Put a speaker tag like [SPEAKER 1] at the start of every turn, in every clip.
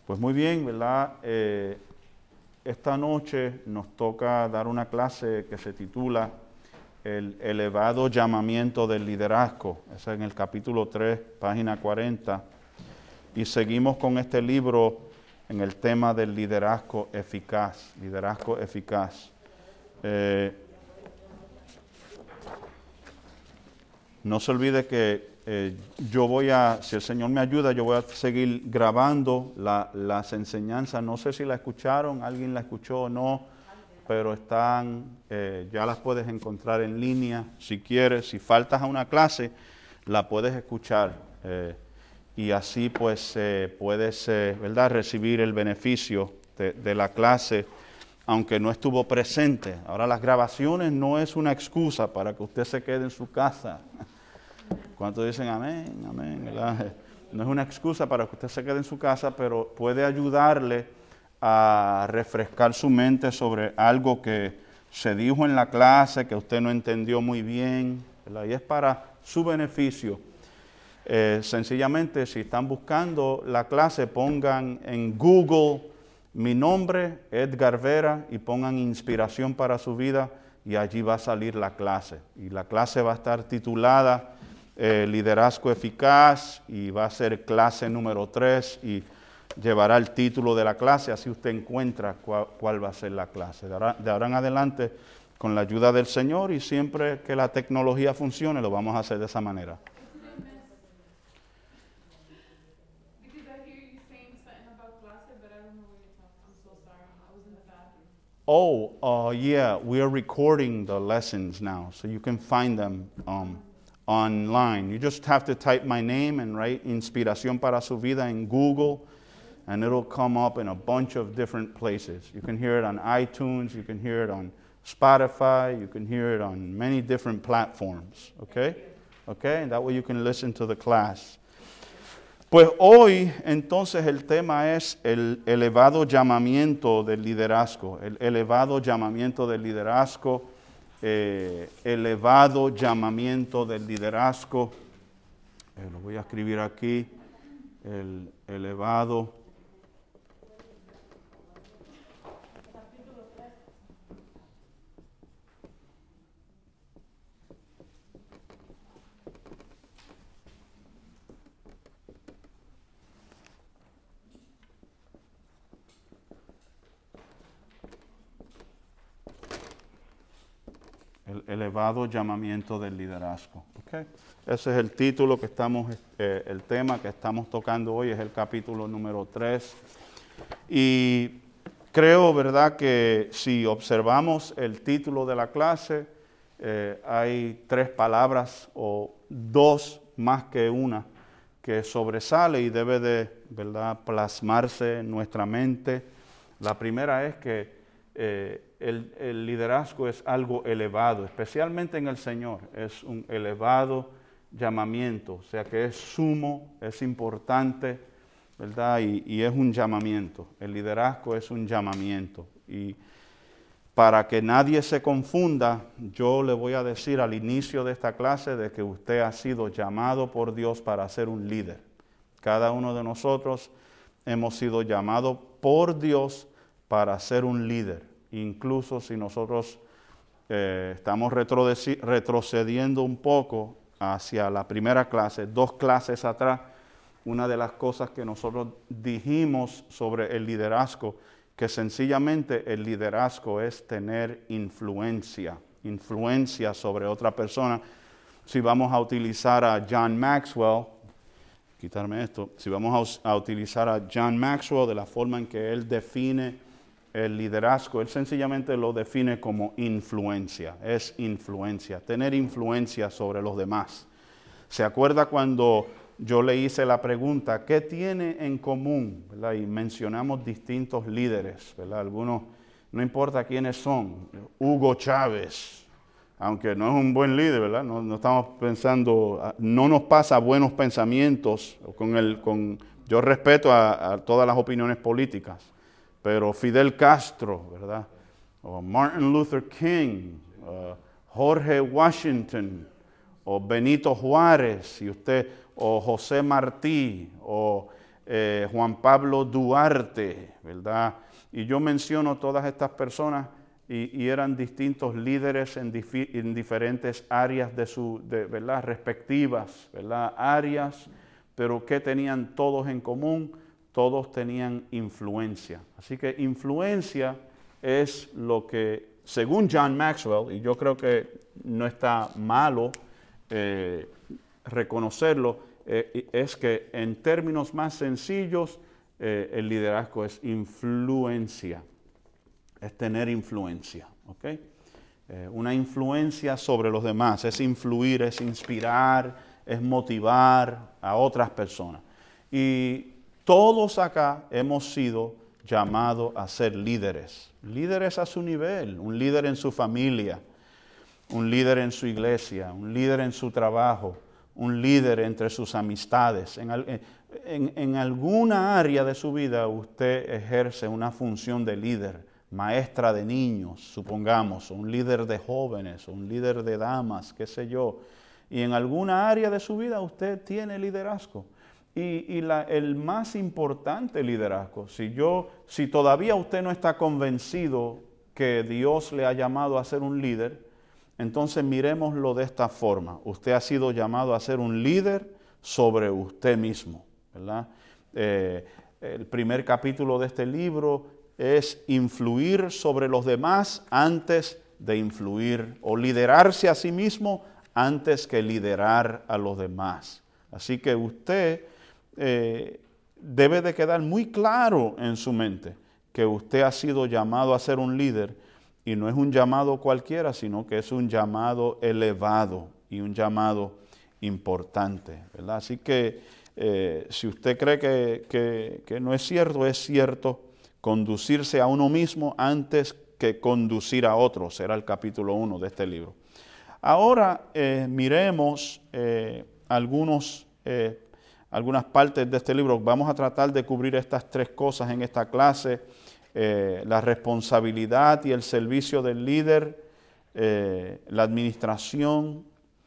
[SPEAKER 1] Pues muy bien, ¿verdad? Esta noche nos toca dar una clase que se titula El elevado llamamiento del liderazgo. Es en el capítulo 3, página 40. Y seguimos con este libro en el tema del liderazgo eficaz. Liderazgo eficaz. No se olvide que yo voy a, si el Señor me ayuda, yo voy a seguir grabando las enseñanzas. No sé si la escucharon, alguien la escuchó o no, pero están, ya las puedes encontrar en línea si quieres. Si faltas a una clase, la puedes escuchar y así pues puedes, ¿verdad?, recibir el beneficio de la clase, aunque no estuvo presente. Ahora, las grabaciones no es una excusa para que usted se quede en su casa. ¿Cuántos dicen amén? Amén, ¿verdad? No es una excusa para que usted se quede en su casa, pero puede ayudarle a refrescar su mente sobre algo que se dijo en la clase, que usted no entendió muy bien, ¿verdad? Y es para su beneficio. Sencillamente, si están buscando la clase, pongan en Google mi nombre, Edgar Vera, y pongan inspiración para su vida, y allí va a salir la clase. Y la clase va a estar titulada Liderazgo Eficaz, y va a ser clase número 3, y llevará el título de la clase, así usted encuentra cuál va a ser la clase. De ahora en adelante, con la ayuda del Señor, y siempre que la tecnología funcione, lo vamos a hacer de esa manera. Oh, yeah, we are recording the lessons now, so you can find them online. You just have to type my name and write Inspiración para su vida in Google, and it'll come up in a bunch of different places. You can hear it on iTunes, you can hear it on Spotify, you can hear it on many different platforms, okay? Okay, and that way you can listen to the class. Pues hoy, entonces, el tema es el elevado llamamiento del liderazgo. El elevado llamamiento del liderazgo. Elevado llamamiento del liderazgo. Lo voy a escribir aquí. El elevado. El elevado llamamiento del liderazgo. Okay. Ese es el título que estamos, el tema que estamos tocando hoy, es el capítulo número 3. Y creo, ¿verdad?, que si observamos el título de la clase, hay 3 palabras o 2 más que una que sobresale y debe de, ¿verdad?, plasmarse en nuestra mente. La primera es que el liderazgo es algo elevado, especialmente en el Señor. Es un elevado llamamiento, o sea que es sumo, es importante, ¿verdad? Y es un llamamiento. El liderazgo es un llamamiento. Y para que nadie se confunda, yo le voy a decir al inicio de esta clase de que usted ha sido llamado por Dios para ser un líder. Cada uno de nosotros hemos sido llamados por Dios para ser un líder. Incluso si nosotros estamos retrocediendo un poco hacia la primera clase, 2 clases atrás, una de las cosas que nosotros dijimos sobre el liderazgo, que sencillamente el liderazgo es tener influencia sobre otra persona. Si vamos a utilizar a John Maxwell, quitarme esto, si vamos a utilizar a John Maxwell de la forma en que él define el liderazgo, él sencillamente lo define como influencia, es influencia, tener influencia sobre los demás. ¿Se acuerda cuando yo le hice la pregunta, ¿qué tiene en común? ¿Verdad? Y mencionamos distintos líderes, ¿verdad? Algunos, no importa quiénes son, Hugo Chávez, aunque no es un buen líder, ¿verdad? No estamos pensando, no nos pasa buenos pensamientos, yo respeto a todas las opiniones políticas, pero Fidel Castro, ¿verdad? O Martin Luther King, Jorge Washington, o Benito Juárez, o José Martí, o Juan Pablo Duarte, ¿verdad? Y yo menciono todas estas personas y eran distintos líderes en diferentes áreas ¿verdad? Respectivas, ¿verdad? Áreas, pero ¿qué tenían todos en común? Todos tenían influencia. Así que influencia es lo que, según John Maxwell, y yo creo que no está malo reconocerlo, es que en términos más sencillos, el liderazgo es influencia, es tener influencia, ¿ok? Una influencia sobre los demás, es influir, es inspirar, es motivar a otras personas. Y todos acá hemos sido llamados a ser líderes, líderes a su nivel, un líder en su familia, un líder en su iglesia, un líder en su trabajo, un líder entre sus amistades. En alguna área de su vida usted ejerce una función de líder, maestra de niños, supongamos, un líder de jóvenes, un líder de damas, qué sé yo. Y en alguna área de su vida usted tiene liderazgo. El más importante liderazgo, si todavía usted no está convencido que Dios le ha llamado a ser un líder, entonces miremoslo de esta forma. Usted ha sido llamado a ser un líder sobre usted mismo, ¿verdad? El primer capítulo de este libro es influir sobre los demás antes de influir, o liderarse a sí mismo antes que liderar a los demás. Así que usted debe de quedar muy claro en su mente que usted ha sido llamado a ser un líder. Y no es un llamado cualquiera, sino que es un llamado elevado y un llamado importante, ¿verdad? Así que si usted cree que no es cierto, conducirse a uno mismo antes que conducir a otros, será el capítulo 1 de este libro. Ahora miremos algunas partes de este libro. Vamos a tratar de cubrir estas tres cosas en esta clase. La responsabilidad y el servicio del líder, la administración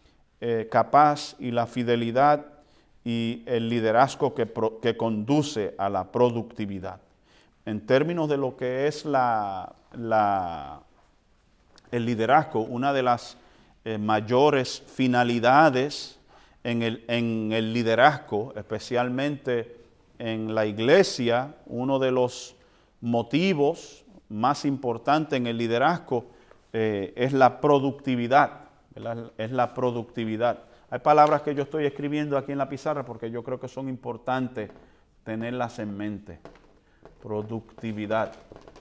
[SPEAKER 1] capaz y la fidelidad y el liderazgo que conduce a la productividad. En términos de lo que es el liderazgo, una de las mayores finalidades en el liderazgo, especialmente en la iglesia, uno de los motivos más importantes en el liderazgo es la productividad, ¿verdad? Es la productividad. Hay palabras que yo estoy escribiendo aquí en la pizarra porque yo creo que son importantes tenerlas en mente. Productividad,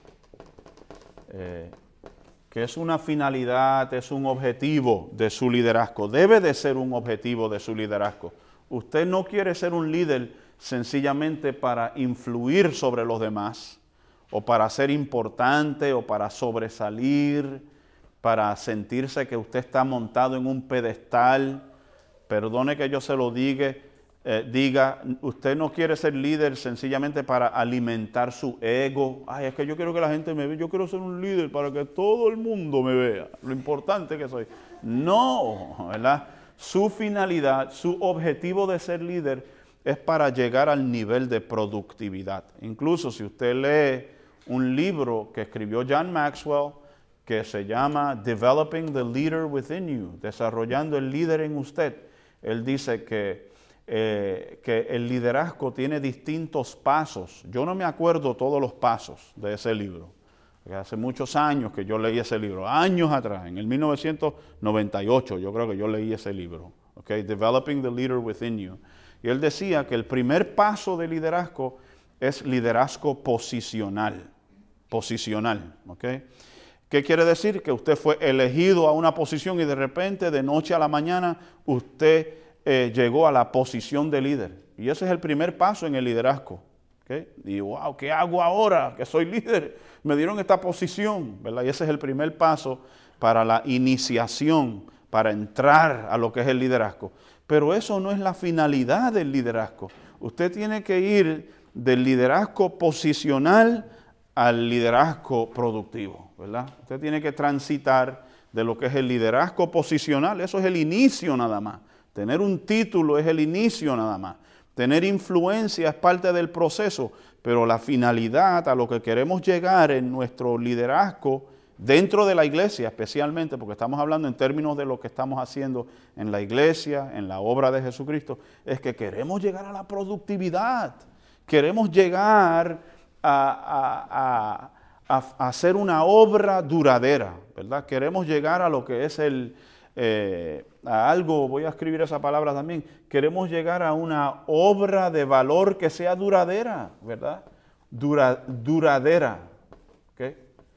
[SPEAKER 1] que es una finalidad, es un objetivo de su liderazgo. Debe de ser un objetivo de su liderazgo. Usted no quiere ser un líder sencillamente para influir sobre los demás, o para ser importante, o para sobresalir, para sentirse que usted está montado en un pedestal. Perdone que yo se lo diga, usted no quiere ser líder sencillamente para alimentar su ego. Ay, es que yo quiero que la gente me vea, yo quiero ser un líder para que todo el mundo me vea, lo importante que soy. No, ¿verdad? Su finalidad, su objetivo de ser líder es para llegar al nivel de productividad. Incluso si usted lee un libro que escribió John Maxwell, que se llama Developing the Leader Within You, desarrollando el líder en usted, él dice que el liderazgo tiene distintos pasos. Yo no me acuerdo todos los pasos de ese libro, porque hace muchos años que yo leí ese libro, años atrás, en el 1998 yo creo que yo leí ese libro, okay? Developing the Leader Within You. Y él decía que el primer paso de liderazgo es liderazgo posicional, ¿ok? ¿Qué quiere decir? Que usted fue elegido a una posición y de repente, de noche a la mañana, usted llegó a la posición de líder. Y ese es el primer paso en el liderazgo. ¿Okay? Y wow, ¿qué hago ahora que soy líder? Me dieron esta posición, ¿verdad? Y ese es el primer paso para la iniciación, para entrar a lo que es el liderazgo. Pero eso no es la finalidad del liderazgo. Usted tiene que ir del liderazgo posicional al liderazgo productivo, ¿verdad? Usted tiene que transitar de lo que es el liderazgo posicional, eso es el inicio nada más. Tener un título es el inicio nada más. Tener influencia es parte del proceso, pero la finalidad a lo que queremos llegar en nuestro liderazgo dentro de la iglesia, especialmente porque estamos hablando en términos de lo que estamos haciendo en la iglesia, en la obra de Jesucristo, es que queremos llegar a la productividad, queremos llegar a hacer una obra duradera, ¿verdad? Queremos llegar a lo que es a algo, voy a escribir esa palabra también, queremos llegar a una obra de valor que sea duradera, ¿verdad? Duradera, ¿ok?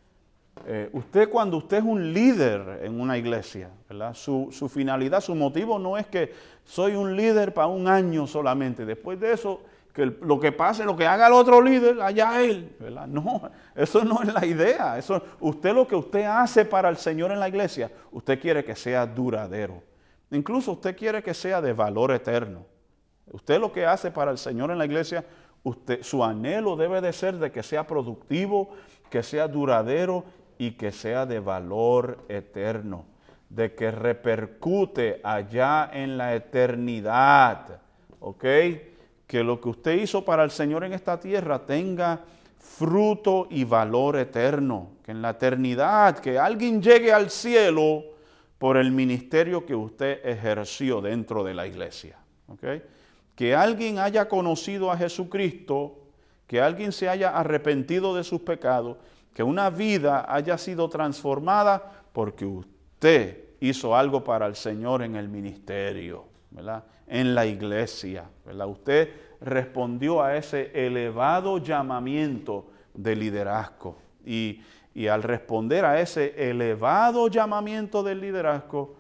[SPEAKER 1] Cuando usted es un líder en una iglesia, ¿verdad? Su finalidad, su motivo no es que soy un líder para un año solamente, después de eso, que lo que pase, lo que haga el otro líder, allá él, ¿verdad? No, eso no es la idea. Lo que usted hace para el Señor en la iglesia, usted quiere que sea duradero. Incluso usted quiere que sea de valor eterno. Usted lo que hace para el Señor en la iglesia, su anhelo debe de ser de que sea productivo, que sea duradero y que sea de valor eterno, de que repercute allá en la eternidad, ¿ok? Que lo que usted hizo para el Señor en esta tierra tenga fruto y valor eterno. Que en la eternidad, que alguien llegue al cielo por el ministerio que usted ejerció dentro de la iglesia. ¿Okay? Que alguien haya conocido a Jesucristo, que alguien se haya arrepentido de sus pecados, que una vida haya sido transformada porque usted hizo algo para el Señor en el ministerio, ¿verdad? En la iglesia, ¿verdad? Usted respondió a ese elevado llamamiento de liderazgo. Y al responder a ese elevado llamamiento del liderazgo,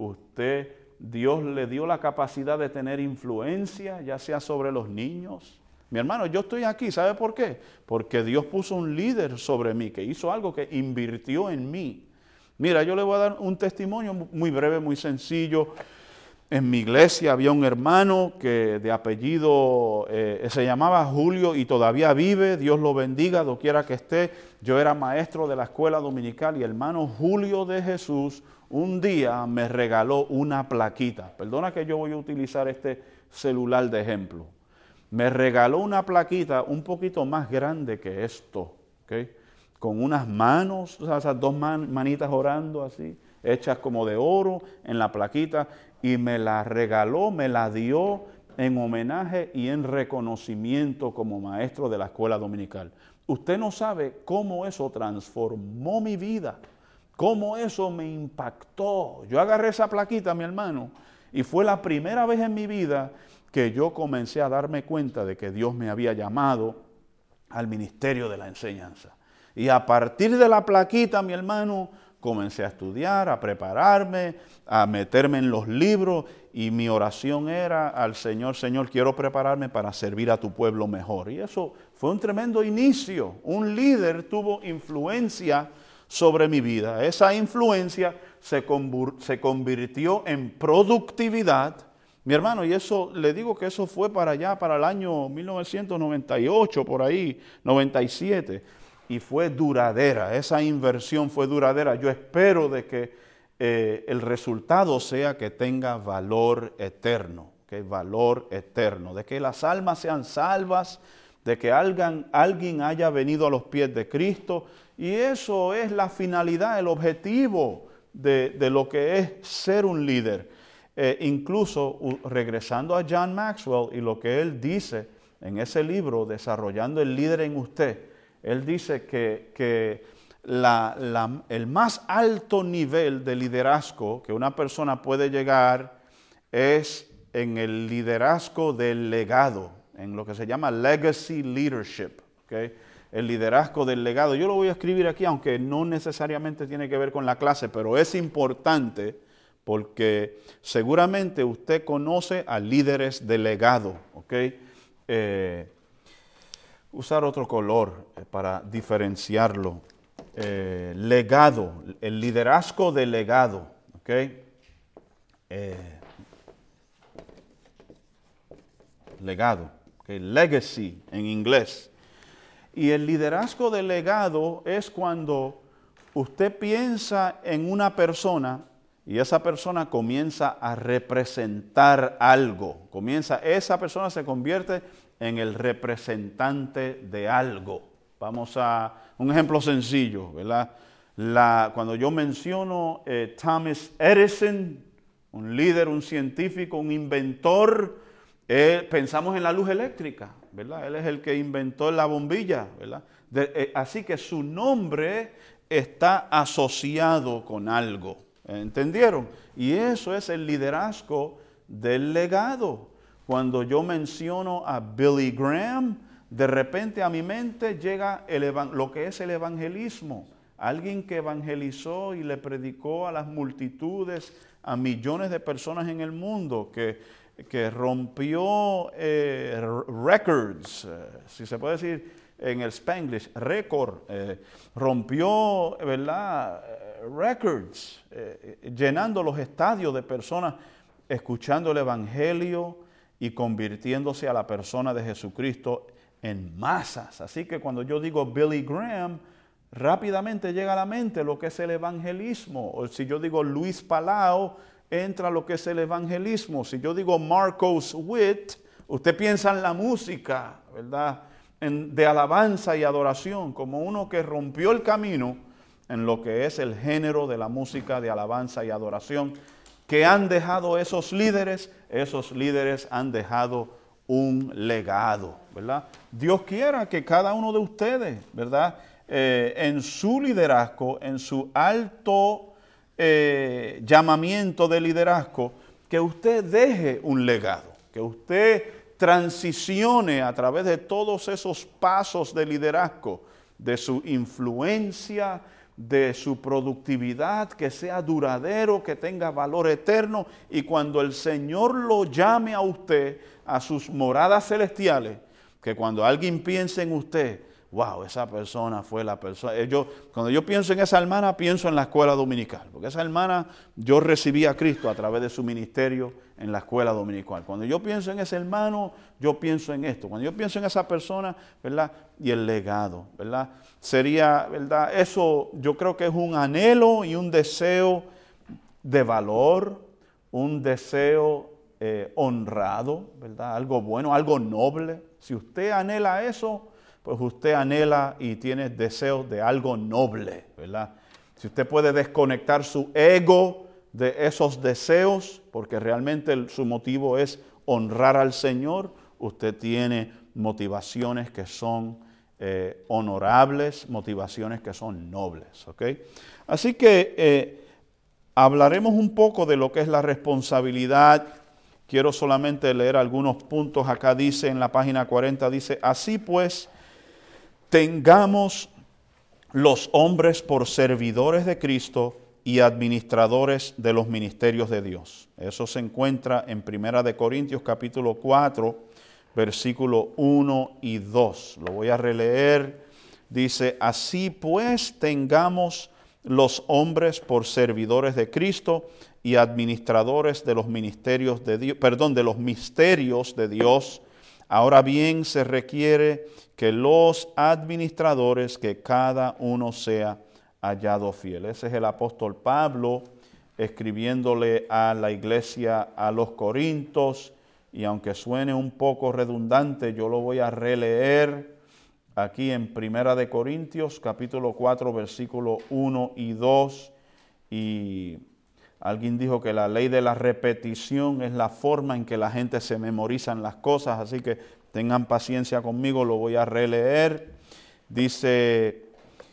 [SPEAKER 1] Dios le dio la capacidad de tener influencia, ya sea sobre los niños. Mi hermano, yo estoy aquí, ¿sabe por qué? Porque Dios puso un líder sobre mí, que hizo algo, que invirtió en mí. Mira, yo le voy a dar un testimonio muy breve, muy sencillo. En mi iglesia había un hermano que de apellido se llamaba Julio y todavía vive, Dios lo bendiga, doquiera que esté. Yo era maestro de la escuela dominical y el hermano Julio de Jesús un día me regaló una plaquita. Perdona que yo voy a utilizar este celular de ejemplo. Me regaló una plaquita un poquito más grande que esto, ¿ok? Con unas manos, o sea, esas dos manitas orando así, hechas como de oro en la plaquita, y me la regaló, me la dio en homenaje y en reconocimiento como maestro de la escuela dominical. Usted no sabe cómo eso transformó mi vida, cómo eso me impactó. Yo agarré esa plaquita, mi hermano, y fue la primera vez en mi vida que yo comencé a darme cuenta de que Dios me había llamado al ministerio de la enseñanza. Y a partir de la plaquita, mi hermano, comencé a estudiar, a prepararme, a meterme en los libros, y mi oración era al Señor: Señor, quiero prepararme para servir a tu pueblo mejor. Y eso fue un tremendo inicio. Un líder tuvo influencia sobre mi vida. Esa influencia se convirtió en productividad. Mi hermano, y eso, le digo que eso fue para allá, para el año 1998, por ahí, 97. Y fue duradera, esa inversión fue duradera. Yo espero de que el resultado sea que tenga valor eterno, que valor eterno, de que las almas sean salvas, de que alguien haya venido a los pies de Cristo. Y eso es la finalidad, el objetivo de lo que es ser un líder. Incluso regresando a John Maxwell y lo que él dice en ese libro, Desarrollando el Líder en Usted, él dice que el más alto nivel de liderazgo que una persona puede llegar es en el liderazgo del legado, en lo que se llama legacy leadership, ¿okay? El liderazgo del legado. Yo lo voy a escribir aquí, aunque no necesariamente tiene que ver con la clase, pero es importante porque seguramente usted conoce a líderes de legado, ¿ok? Usar otro color para diferenciarlo. Legado, el liderazgo de legado, ¿ok? Legado, ¿okay? Legacy en inglés. Y el liderazgo de legado es cuando usted piensa en una persona y esa persona comienza a representar algo. Esa persona se convierte en el representante de algo. Vamos a un ejemplo sencillo, ¿verdad? Cuando yo menciono Thomas Edison, un líder, un científico, un inventor, pensamos en la luz eléctrica, ¿verdad? Él es el que inventó la bombilla, ¿verdad? Así que su nombre está asociado con algo, ¿entendieron? Y eso es el liderazgo del legado. Cuando yo menciono a Billy Graham, de repente a mi mente llega lo que es el evangelismo. Alguien que evangelizó y le predicó a las multitudes, a millones de personas en el mundo, que rompió records, si se puede decir en el Spanglish, récord, rompió, ¿verdad? Records, llenando los estadios de personas escuchando el evangelio y convirtiéndose a la persona de Jesucristo en masas. Así que cuando yo digo Billy Graham, rápidamente llega a la mente lo que es el evangelismo. O si yo digo Luis Palau, entra lo que es el evangelismo. Si yo digo Marcos Witt, usted piensa en la música, ¿verdad? De alabanza y adoración, como uno que rompió el camino en lo que es el género de la música de alabanza y adoración. ¿Qué han dejado esos líderes? Esos líderes han dejado un legado, ¿verdad? Dios quiera que cada uno de ustedes, ¿verdad? En su liderazgo, en su alto llamamiento de liderazgo, que usted deje un legado, que usted transicione a través de todos esos pasos de liderazgo, de su influencia, de su productividad, que sea duradero, que tenga valor eterno, y cuando el Señor lo llame a usted a sus moradas celestiales, que cuando alguien piense en usted, wow, esa persona fue la persona. Cuando yo pienso en esa hermana, pienso en la escuela dominical, porque esa hermana, yo recibí a Cristo a través de su ministerio en la escuela dominical. Cuando yo pienso en ese hermano, yo pienso en esto. Cuando yo pienso en esa persona, ¿verdad? Y el legado, ¿verdad? Sería, ¿verdad? Eso yo creo que es un anhelo y un deseo de valor, un deseo honrado, ¿verdad? Algo bueno, algo noble. Si usted anhela eso, pues usted anhela y tiene deseos de algo noble, ¿verdad? Si usted puede desconectar su ego de esos deseos, porque realmente su motivo es honrar al Señor, usted tiene motivaciones que son honorables, motivaciones que son nobles, ¿ok? Así que hablaremos un poco de lo que es la responsabilidad. Quiero solamente leer algunos puntos. Acá dice en la página 40, dice, así pues, tengamos los hombres por servidores de Cristo y administradores de los ministerios de Dios. Eso se encuentra en 1 Corintios capítulo 4, versículo 1 y 2. Lo voy a releer. Dice, así pues tengamos los hombres por servidores de Cristo y administradores de los ministerios de Dios, de los misterios de Dios. Ahora bien, se requiere que los administradores, que cada uno sea hallado fiel. Ese es el apóstol Pablo escribiéndole a la iglesia a los Corintios, y aunque suene un poco redundante, yo lo voy a releer aquí en 1 Corintios, capítulo 4, versículo 1 y 2, y alguien dijo que la ley de la repetición es la forma en que la gente se memorizan las cosas, así que tengan paciencia conmigo, lo voy a releer. Dice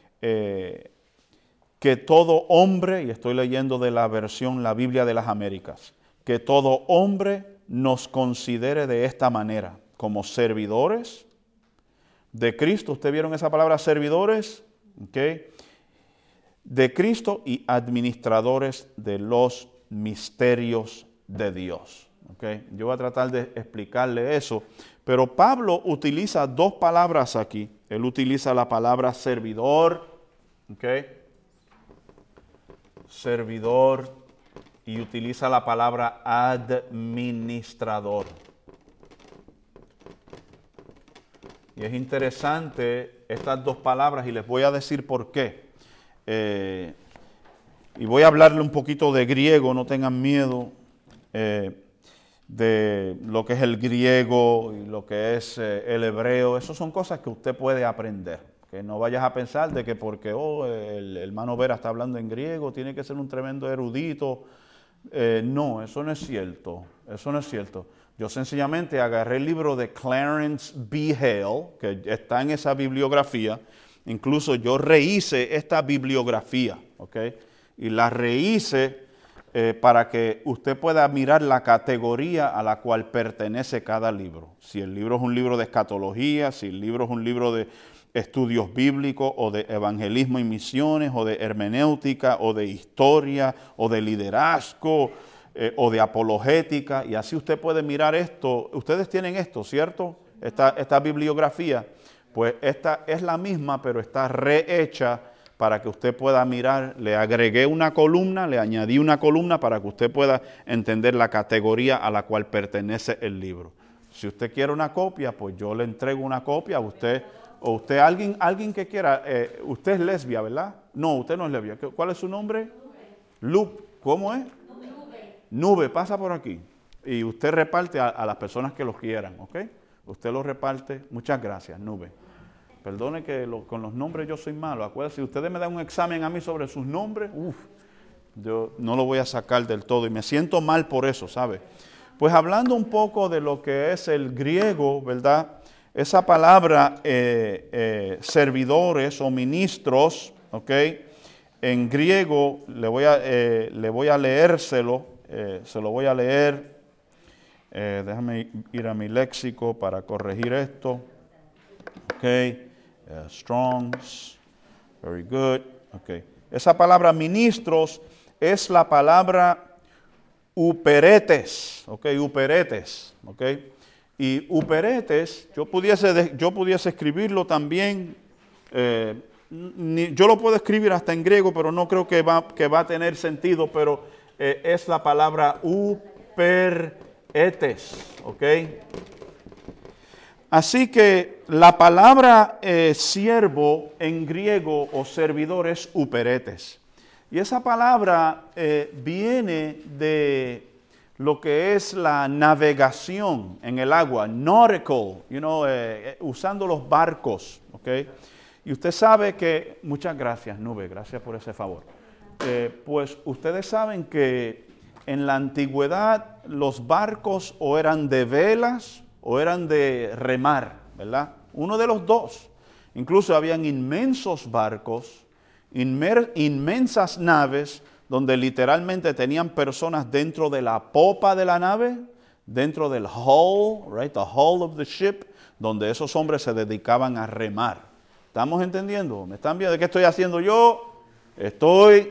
[SPEAKER 1] que todo hombre, y estoy leyendo de la versión La Biblia de las Américas, que todo hombre nos considere de esta manera, como servidores de Cristo. ¿Ustedes vieron esa palabra servidores? ¿Okay? De Cristo y administradores de los misterios de Dios. ¿Okay? Yo voy a tratar de explicarle eso, pero Pablo utiliza dos palabras aquí. Él utiliza la palabra servidor, ¿okay? Servidor, y utiliza la palabra administrador. Y es interesante estas dos palabras y les voy a decir por qué. y voy a hablarle un poquito de griego, no tengan miedo de lo que es el griego y lo que es el hebreo. Esas son cosas que usted puede aprender. Que no vayas a pensar de que porque el hermano Vera está hablando en griego, tiene que ser un tremendo erudito. No, eso no es cierto. Eso no es cierto. Yo sencillamente agarré el libro de Clarence B. Hale, que está en esa bibliografía. Incluso yo rehice esta bibliografía, ¿ok? Y la rehice para que usted pueda mirar la categoría a la cual pertenece cada libro. Si el libro es un libro de escatología, si el libro es un libro de estudios bíblicos o de evangelismo y misiones o de hermenéutica o de historia o de liderazgo o de apologética, y así usted puede mirar esto. Ustedes tienen esto, ¿cierto? Esta bibliografía, pues esta es la misma, pero está rehecha para que usted pueda mirar. Le agregué una columna, le añadí una columna para que usted pueda entender la categoría a la cual pertenece el libro. Si usted quiere una copia, pues yo le entrego una copia a usted. O usted, alguien que quiera, usted es lesbia, ¿verdad? No, usted no es lesbia. ¿Cuál es su nombre? Nube. ¿Cómo es? Nube, pasa por aquí. Y usted reparte a las personas que los quieran, ¿ok? Usted los reparte. Muchas gracias, Nube. Perdone que con los nombres yo soy malo. Acuérdense, si ustedes me dan un examen a mí sobre sus nombres, yo no lo voy a sacar del todo y me siento mal por eso, ¿sabe? Pues hablando un poco de lo que es el griego, ¿verdad? Esa palabra servidores o ministros, ¿ok? En griego le voy a leérselo, se lo voy a leer. Déjame ir a mi léxico para corregir esto. Ok, Strong's, very good. Okay. Esa palabra ministros es la palabra uperetes, ok, uperetes, ok. Y uperetes, yo pudiese escribirlo también, yo lo puedo escribir hasta en griego, pero no creo que va a tener sentido, pero es la palabra uperetes, ok. Así que la palabra siervo en griego o servidor es uperetes. Y esa palabra viene de lo que es la navegación en el agua, nautical, usando los barcos, ¿ok? Y usted sabe que, muchas gracias, Nube, gracias por ese favor. Pues ustedes saben que en la antigüedad los barcos o eran de velas o eran de remar, ¿verdad? Uno de los dos. Incluso habían inmensos barcos, inmensas naves, donde literalmente tenían personas dentro de la popa de la nave, dentro del hull, right, the hull of the ship, donde esos hombres se dedicaban a remar. ¿Estamos entendiendo? ¿Me están viendo? ¿De qué estoy haciendo yo? Estoy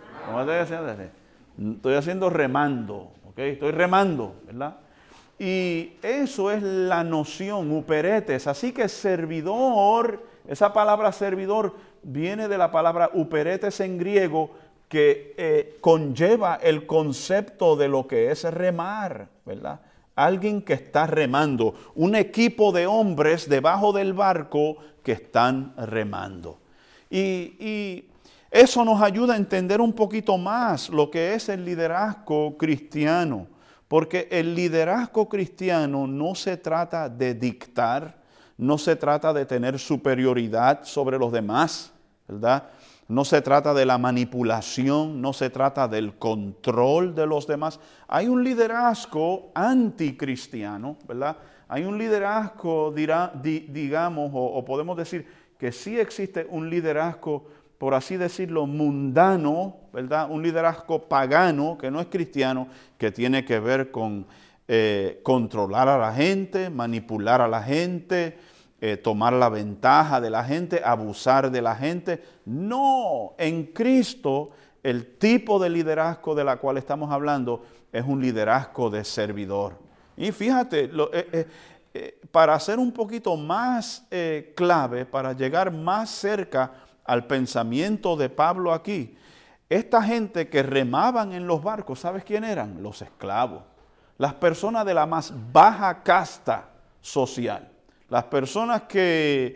[SPEAKER 1] haciendo remando, ¿ok? Estoy remando, ¿verdad? Y eso es la noción, uperetes. Así que servidor, esa palabra servidor viene de la palabra uperetes en griego, que conlleva el concepto de lo que es remar, ¿verdad? Alguien que está remando, un equipo de hombres debajo del barco que están remando. Y eso nos ayuda a entender un poquito más lo que es el liderazgo cristiano, porque el liderazgo cristiano no se trata de dictar, no se trata de tener superioridad sobre los demás, ¿verdad? No se trata de la manipulación, no se trata del control de los demás. Hay un liderazgo anticristiano, ¿verdad? Hay un liderazgo, digamos, o podemos decir que sí existe un liderazgo, por así decirlo, mundano, ¿verdad? Un liderazgo pagano, que no es cristiano, que tiene que ver con controlar a la gente, manipular a la gente, tomar la ventaja de la gente, abusar de la gente. No, en Cristo el tipo de liderazgo de la cual estamos hablando es un liderazgo de servidor. Y fíjate, para ser un poquito más clave, para llegar más cerca al pensamiento de Pablo aquí, esta gente que remaban en los barcos, ¿sabes quién eran? Los esclavos, las personas de la más baja casta social. Las personas que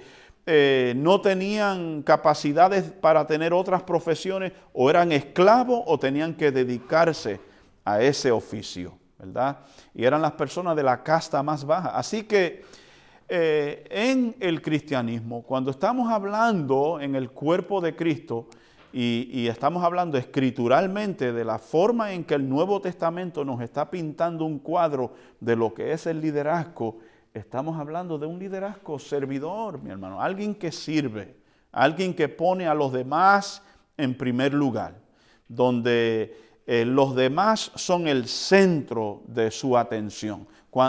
[SPEAKER 1] no tenían capacidades para tener otras profesiones, o eran esclavos o tenían que dedicarse a ese oficio, ¿verdad? Y eran las personas de la casta más baja. Así que en el cristianismo, cuando estamos hablando en el cuerpo de Cristo y estamos hablando escrituralmente de la forma en que el Nuevo Testamento nos está pintando un cuadro de lo que es el liderazgo, estamos hablando de un liderazgo servidor, mi hermano, alguien que sirve, alguien que pone a los demás en primer lugar, donde los demás son el centro de su atención,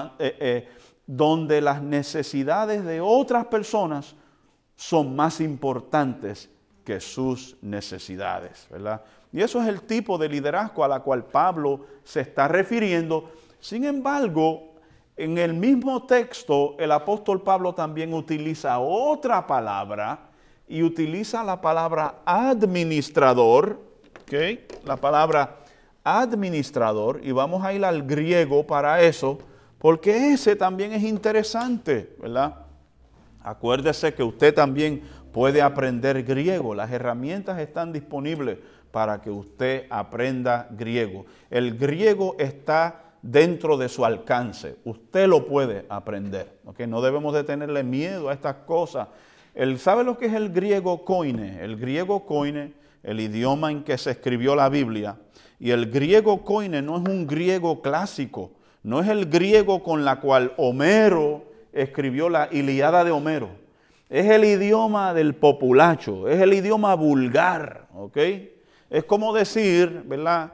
[SPEAKER 1] donde las necesidades de otras personas son más importantes que sus necesidades, ¿verdad? Y eso es el tipo de liderazgo a la cual Pablo se está refiriendo. Sin embargo, en el mismo texto, el apóstol Pablo también utiliza otra palabra y utiliza la palabra administrador, ¿okay? La palabra administrador, y vamos a ir al griego para eso, porque ese también es interesante, ¿verdad? Acuérdese que usted también puede aprender griego. Las herramientas están disponibles para que usted aprenda griego. El griego está dentro de su alcance. Usted lo puede aprender, ¿okay? No debemos de tenerle miedo a estas cosas. ¿Sabe lo que es el griego koine? El griego koine, el idioma en que se escribió la Biblia, y el griego koine no es un griego clásico, no es el griego con la cual Homero escribió la Ilíada de Homero. Es el idioma del populacho, es el idioma vulgar, ¿ok? Es como decir, ¿verdad?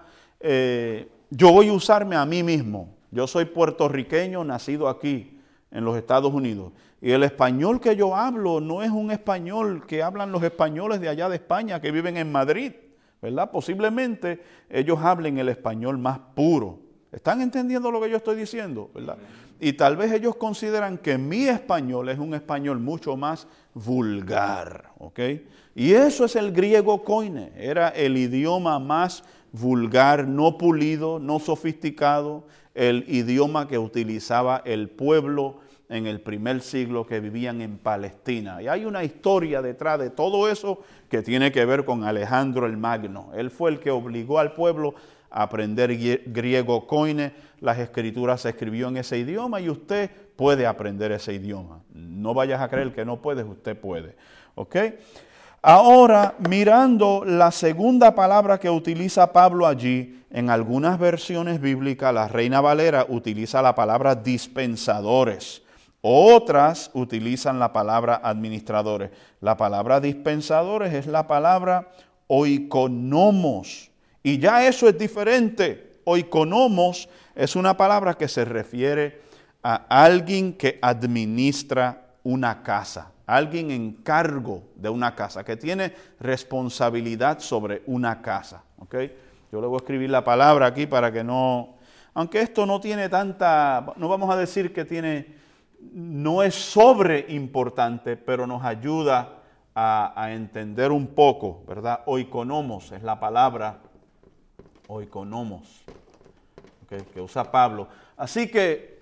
[SPEAKER 1] Yo voy a usarme a mí mismo. Yo soy puertorriqueño, nacido aquí en los Estados Unidos. Y el español que yo hablo no es un español que hablan los españoles de allá de España que viven en Madrid, ¿verdad? Posiblemente ellos hablen el español más puro. ¿Están entendiendo lo que yo estoy diciendo? ¿Verdad? Y tal vez ellos consideran que mi español es un español mucho más vulgar, ¿ok? Y eso es el griego koine, era el idioma más vulgar, no pulido, no sofisticado, el idioma que utilizaba el pueblo en el primer siglo que vivían en Palestina. Y hay una historia detrás de todo eso que tiene que ver con Alejandro el Magno. Él fue el que obligó al pueblo a aprender griego koine. Las escrituras se escribió en ese idioma y usted puede aprender ese idioma. No vayas a creer que no puedes, usted puede. ¿Ok? Ahora, mirando la segunda palabra que utiliza Pablo allí, en algunas versiones bíblicas, la Reina Valera utiliza la palabra dispensadores. Otras utilizan la palabra administradores. La palabra dispensadores es la palabra oikonomos. Y ya eso es diferente. Oikonomos es una palabra que se refiere a alguien que administra una casa. Alguien en cargo de una casa, que tiene responsabilidad sobre una casa. ¿Okay? Yo le voy a escribir la palabra aquí para que no... Aunque esto no tiene tanta... No vamos a decir que tiene... No es sobre importante, pero nos ayuda a entender un poco, ¿verdad? Oikonomos es la palabra oikonomos, ¿okay? Que usa Pablo. Así que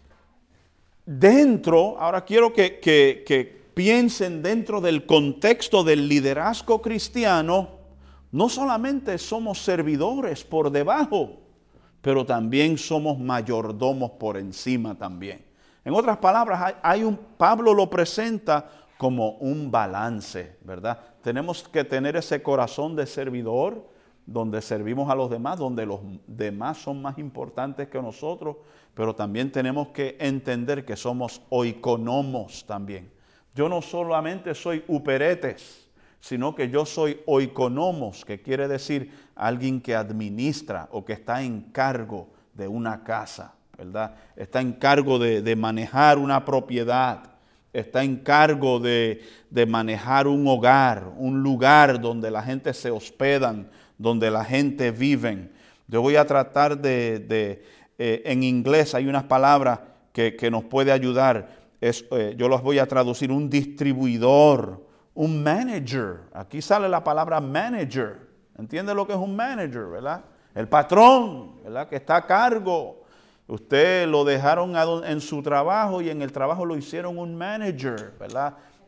[SPEAKER 1] dentro, ahora quiero que piensen dentro del contexto del liderazgo cristiano, no solamente somos servidores por debajo, pero también somos mayordomos por encima también. En otras palabras, Pablo lo presenta como un balance, ¿verdad? Tenemos que tener ese corazón de servidor, donde servimos a los demás, donde los demás son más importantes que nosotros, pero también tenemos que entender que somos oikonomos también. Yo no solamente soy uperetes, sino que yo soy oikonomos, que quiere decir alguien que administra o que está en cargo de una casa, ¿verdad? Está en cargo de manejar una propiedad, está en cargo de manejar un hogar, un lugar donde la gente se hospedan, donde la gente vive. Yo voy a tratar en inglés hay unas palabras que nos puede ayudar. Yo las voy a traducir: un distribuidor, un manager. Aquí sale la palabra manager. ¿Entiende lo que es un manager, verdad? El patrón, ¿verdad? Que está a cargo. Usted lo dejaron en su trabajo y en el trabajo lo hicieron un manager, ¿verdad?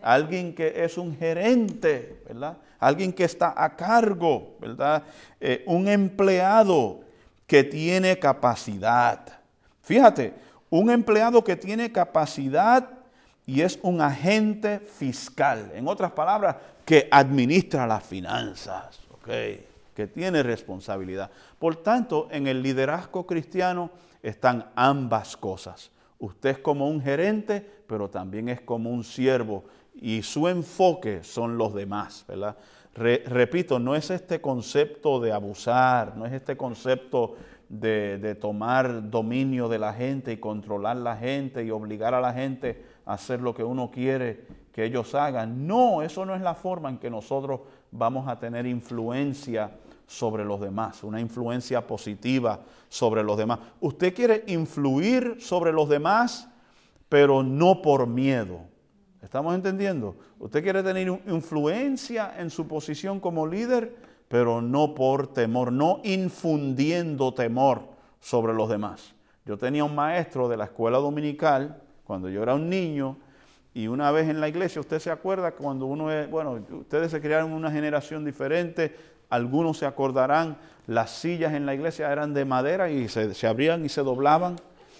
[SPEAKER 1] alguien que es un gerente, ¿verdad? Alguien que está a cargo, ¿verdad? Un empleado que tiene capacidad. Fíjate, un empleado que tiene capacidad y es un agente fiscal. En otras palabras, que administra las finanzas, ¿ok? Que tiene responsabilidad. Por tanto, en el liderazgo cristiano están ambas cosas. Usted es como un gerente, pero también es como un siervo. Y su enfoque son los demás, ¿verdad? Repito, no es este concepto de abusar, no es este concepto de tomar dominio de la gente y controlar la gente y obligar a la gente a hacer lo que uno quiere que ellos hagan. No, eso no es la forma en que nosotros vamos a tener influencia sobre los demás, una influencia positiva sobre los demás. Usted quiere influir sobre los demás, pero no por miedo. ¿Estamos entendiendo? Usted quiere tener influencia en su posición como líder, pero no por temor, no infundiendo temor sobre los demás. Yo tenía un maestro de la escuela dominical cuando yo era un niño, y una vez en la iglesia, usted se acuerda cuando uno es, bueno, ustedes se criaron en una generación diferente, algunos se acordarán, las sillas en la iglesia eran de madera y se abrían y se doblaban.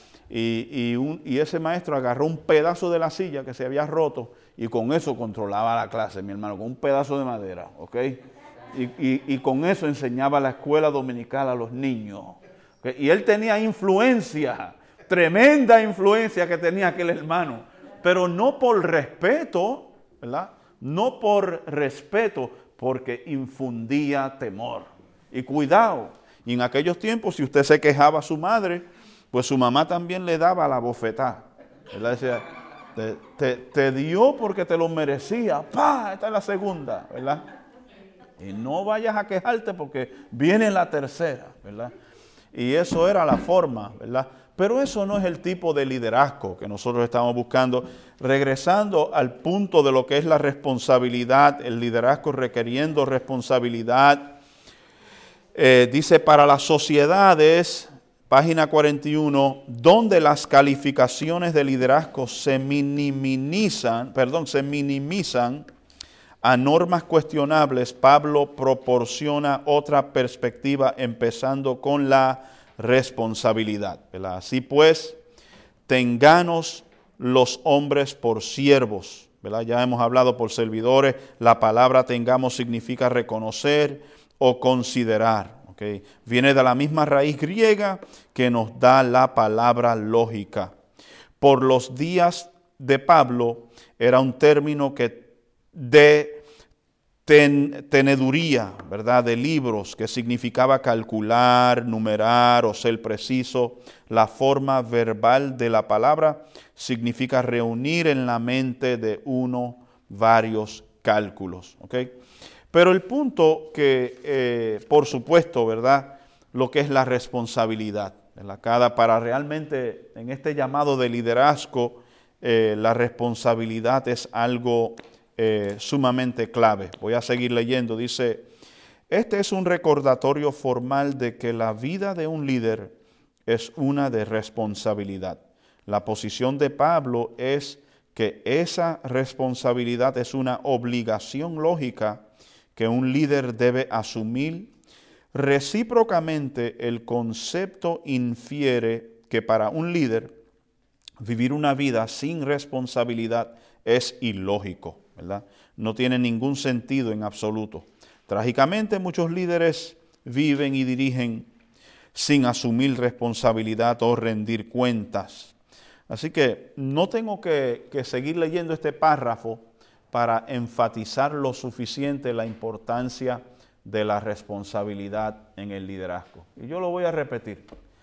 [SPEAKER 1] Y ese maestro agarró un pedazo de la silla que se había roto y con eso controlaba la clase, mi hermano, con un pedazo de madera, ¿ok? Y con eso enseñaba la escuela dominical a los niños. ¿Okay? Y él tenía influencia, tremenda influencia que tenía aquel hermano, pero no por respeto, ¿verdad? No por respeto, porque infundía temor. Y cuidado, y en aquellos tiempos, si usted se quejaba a su madre, pues su mamá también le daba la bofetada. Él decía, te dio porque te lo merecía. ¡Pah! Esta es la segunda, ¿verdad? Y no vayas a quejarte porque viene la tercera, ¿verdad? Y eso era la forma, ¿verdad? Pero eso no es el tipo de liderazgo que nosotros estamos buscando. Regresando al punto de lo que es la responsabilidad, el liderazgo requiriendo responsabilidad. Dice, para las sociedades, página 41, donde las calificaciones de liderazgo se minimizan a normas cuestionables, Pablo proporciona otra perspectiva empezando con la responsabilidad, ¿verdad? Así pues, tenganos los hombres por siervos, ¿verdad? Ya hemos hablado por servidores, la palabra tengamos significa reconocer o considerar, ¿ok? Viene de la misma raíz griega que nos da la palabra lógica. Por los días de Pablo era un término que de teneduría, ¿verdad? De libros, que significaba calcular, numerar o ser preciso. La forma verbal de la palabra significa reunir en la mente de uno varios cálculos, ¿ok? Pero el punto que, por supuesto, ¿verdad? Lo que es la responsabilidad, ¿verdad? Para realmente, en este llamado de liderazgo, la responsabilidad es algo sumamente clave. Voy a seguir leyendo. Dice, este es un recordatorio formal de que la vida de un líder es una de responsabilidad. La posición de Pablo es que esa responsabilidad es una obligación lógica que un líder debe asumir. Recíprocamente, el concepto infiere que para un líder vivir una vida sin responsabilidad es ilógico, ¿verdad? No tiene ningún sentido en absoluto. Trágicamente, muchos líderes viven y dirigen sin asumir responsabilidad o rendir cuentas. Así que no tengo que seguir leyendo este párrafo para enfatizar lo suficiente la importancia de la responsabilidad en el liderazgo. Y yo lo voy a repetir.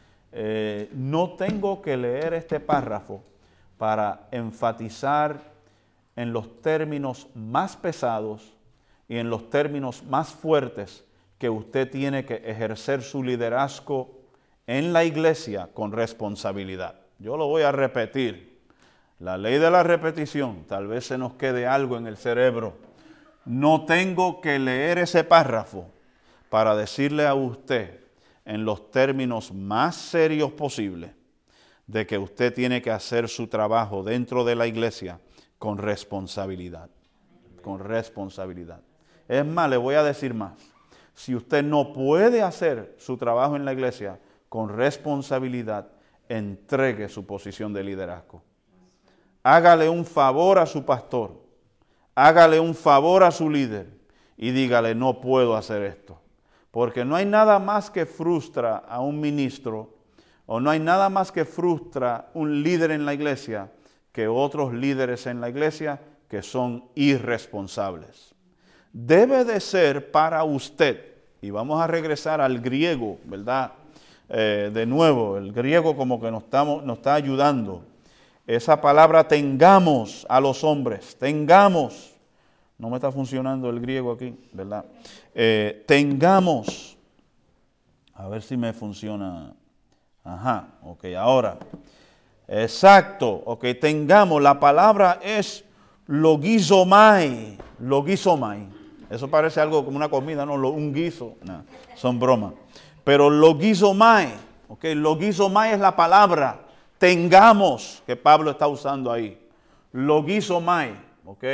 [SPEAKER 1] No tengo que leer este párrafo para enfatizar en los términos más pesados y en los términos más fuertes que usted tiene que ejercer su liderazgo en la iglesia con responsabilidad. Yo lo voy a repetir. La ley de la repetición, tal vez se nos quede algo en el cerebro. No tengo que leer ese párrafo para decirle a usted en los términos más serios posibles de que usted tiene que hacer su trabajo dentro de la iglesia Con responsabilidad. Con responsabilidad. Es más, le voy a decir más. Si usted no puede hacer su trabajo en la iglesia con responsabilidad, entregue su posición de liderazgo. Hágale un favor a su pastor. Hágale un favor a su líder y dígale, no puedo hacer esto. Porque no hay nada más que frustra a un ministro o no hay nada más que frustra un líder en la iglesia que otros líderes en la iglesia que son irresponsables. Debe de ser para usted, y vamos a regresar al griego, ¿verdad? De nuevo, el griego como que nos está ayudando. Esa palabra tengamos a los hombres, tengamos. No me está funcionando el griego aquí, ¿verdad? Tengamos. A ver si me funciona. Ajá, ok, ahora. Exacto, ok, tengamos. La palabra es logizomai. Logizomai. Eso parece algo como una comida, no, un guiso. No, son bromas. Pero logizomai, ok, logizomai es la palabra. Tengamos, que Pablo está usando ahí. Logizomai, ok.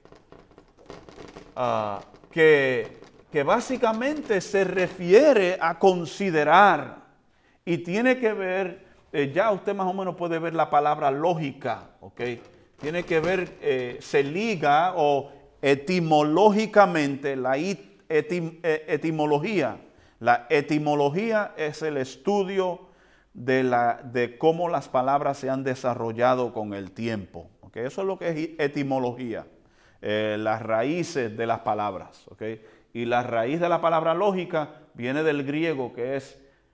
[SPEAKER 1] Que básicamente se refiere a considerar y tiene que ver, ya usted más o menos puede ver la palabra lógica, ¿ok? Tiene que ver, se liga o etimológicamente, la etimología. La etimología es el estudio de cómo las palabras se han desarrollado con el tiempo, ¿ok? Eso es lo que es etimología. Las raíces de las palabras, ¿ok? Y la raíz de la palabra lógica viene del griego que es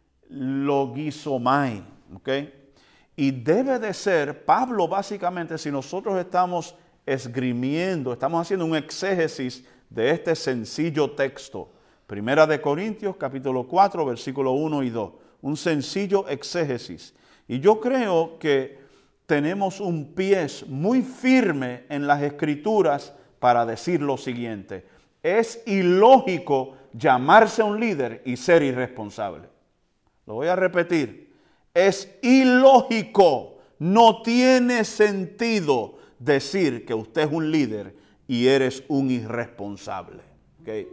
[SPEAKER 1] logizomai, ¿ok? Y debe de ser, Pablo básicamente, si nosotros estamos esgrimiendo, estamos haciendo un exégesis de este sencillo texto, Primera de Corintios capítulo 4 versículo 1 y 2, un sencillo exégesis. Y yo creo que tenemos un pie muy firme en las Escrituras para decir lo siguiente: es ilógico llamarse un líder y ser irresponsable. Lo voy a repetir. Es ilógico, no tiene sentido decir que usted es un líder y eres un irresponsable. ¿Okay?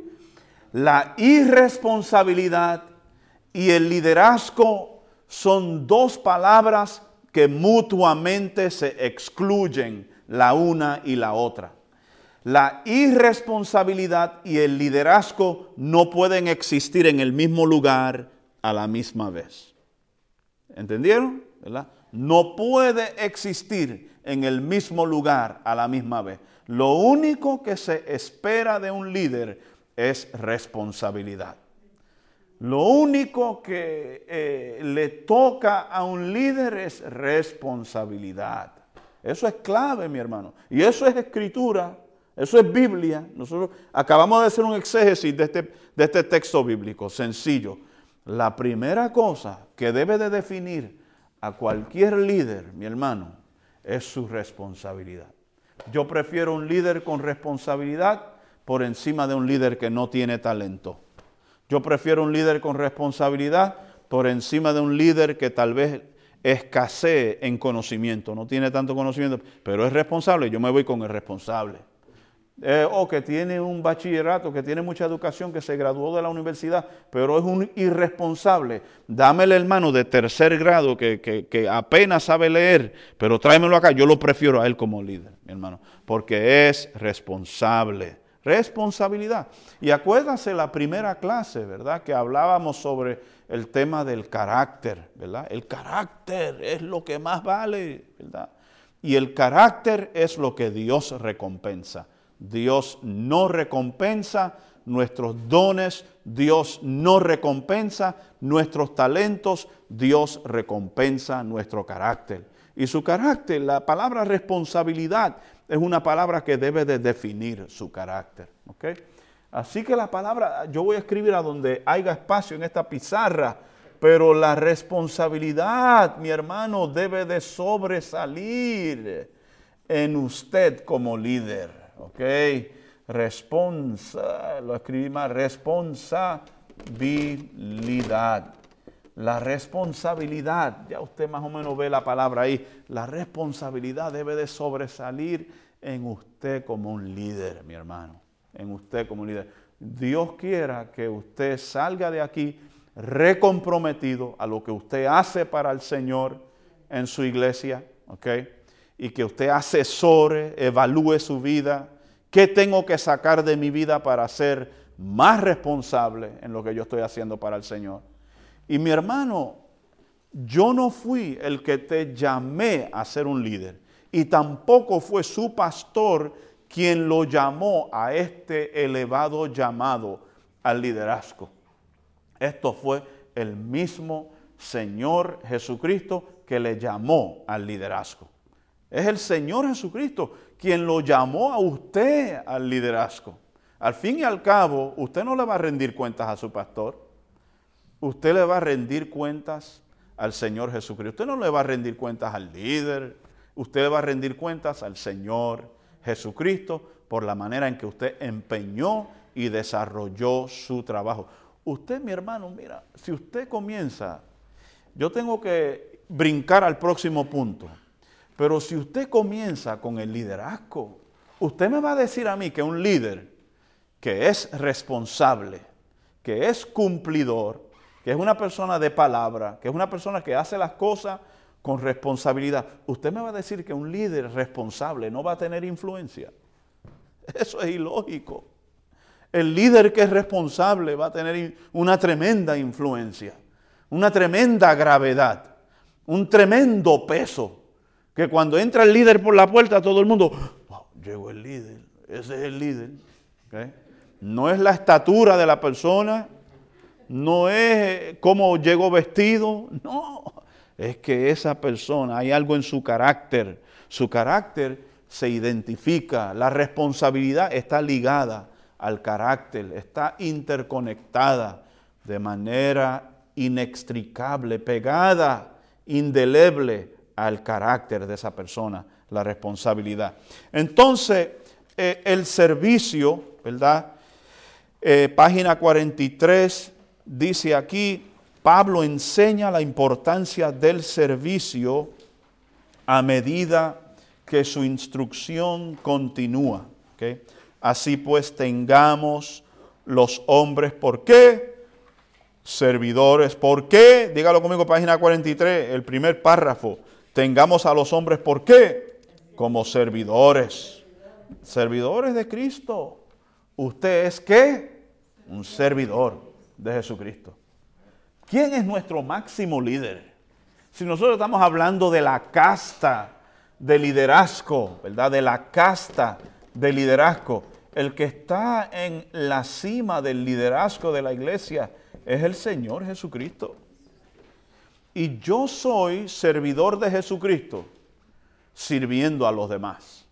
[SPEAKER 1] La irresponsabilidad y el liderazgo son dos palabras que mutuamente se excluyen la una y la otra. La irresponsabilidad y el liderazgo no pueden existir en el mismo lugar a la misma vez. ¿Entendieron? ¿Verdad? No puede existir en el mismo lugar a la misma vez. Lo único que se espera de un líder es responsabilidad. Lo único que le toca a un líder es responsabilidad. Eso es clave, mi hermano. Y eso es escritura, eso es Biblia. Nosotros acabamos de hacer un exégesis de este texto bíblico, sencillo. La primera cosa que debe de definir a cualquier líder, mi hermano, es su responsabilidad. Yo prefiero un líder con responsabilidad por encima de un líder que no tiene talento. Yo prefiero un líder con responsabilidad por encima de un líder que tal vez escasee en conocimiento. No tiene tanto conocimiento, pero es responsable. Yo me voy con el responsable. O que tiene un bachillerato, que tiene mucha educación, que se graduó de la universidad, pero es un irresponsable. Dámele hermano de tercer grado que apenas sabe leer, pero tráemelo acá. Yo lo prefiero a él como líder, mi hermano, porque es responsable. Responsabilidad. Y acuérdense la primera clase, ¿verdad? Que hablábamos sobre el tema del carácter, ¿verdad? El carácter es lo que más vale, ¿verdad? Y el carácter es lo que Dios recompensa. Dios no recompensa nuestros dones, Dios no recompensa nuestros talentos, Dios recompensa nuestro carácter. Y su carácter, la palabra responsabilidad, es una palabra que debe de definir su carácter. ¿Okay? Así que la palabra, yo voy a escribir a donde haya espacio en esta pizarra, pero la responsabilidad, mi hermano, debe de sobresalir en usted como líder. ¿Ok? Lo escribí mal, responsabilidad. La responsabilidad, ya usted más o menos ve la palabra ahí, la responsabilidad debe de sobresalir en usted como un líder, mi hermano. En usted como un líder. Dios quiera que usted salga de aquí recomprometido a lo que usted hace para el Señor en su iglesia, ¿ok? Y que usted asesore, evalúe su vida. ¿Qué tengo que sacar de mi vida para ser más responsable en lo que yo estoy haciendo para el Señor? Y mi hermano, yo no fui el que te llamé a ser un líder. Y tampoco fue su pastor quien lo llamó a este elevado llamado al liderazgo. Esto fue el mismo Señor Jesucristo que le llamó al liderazgo. Es el Señor Jesucristo quien lo llamó a usted al liderazgo. Al fin y al cabo, usted no le va a rendir cuentas a su pastor. Usted le va a rendir cuentas al Señor Jesucristo. Usted no le va a rendir cuentas al líder. Usted le va a rendir cuentas al Señor Jesucristo por la manera en que usted empeñó y desarrolló su trabajo. Usted, mi hermano, mira, si usted comienza, yo tengo que brincar al próximo punto, pero si usted comienza con el liderazgo, usted me va a decir a mí que un líder que es responsable, que es cumplidor, que es una persona de palabra, que es una persona que hace las cosas con responsabilidad, usted me va a decir que un líder responsable no va a tener influencia. Eso es ilógico. El líder que es responsable va a tener una tremenda influencia, una tremenda gravedad, un tremendo peso, que cuando entra el líder por la puerta todo el mundo, oh, llegó el líder, ese es el líder. ¿Okay? No es la estatura de la persona, no es cómo llegó vestido, no, es que esa persona, hay algo en su carácter se identifica, la responsabilidad está ligada al carácter, está interconectada de manera inextricable, pegada, indeleble al carácter de esa persona, la responsabilidad. Entonces, el servicio, ¿verdad? Página 43, dice aquí, Pablo enseña la importancia del servicio a medida que su instrucción continúa. ¿Okay? Así pues, tengamos los hombres, ¿por qué? Servidores, ¿por qué? Dígalo conmigo, página 43, el primer párrafo. Tengamos a los hombres, ¿por qué? Como servidores. Servidores de Cristo. ¿Usted es qué? Un servidor de Jesucristo. ¿Quién es nuestro máximo líder? Si nosotros estamos hablando de la casta de liderazgo, ¿verdad? De la casta de liderazgo. El que está en la cima del liderazgo de la iglesia es el Señor Jesucristo. Y yo soy servidor de Jesucristo sirviendo a los demás.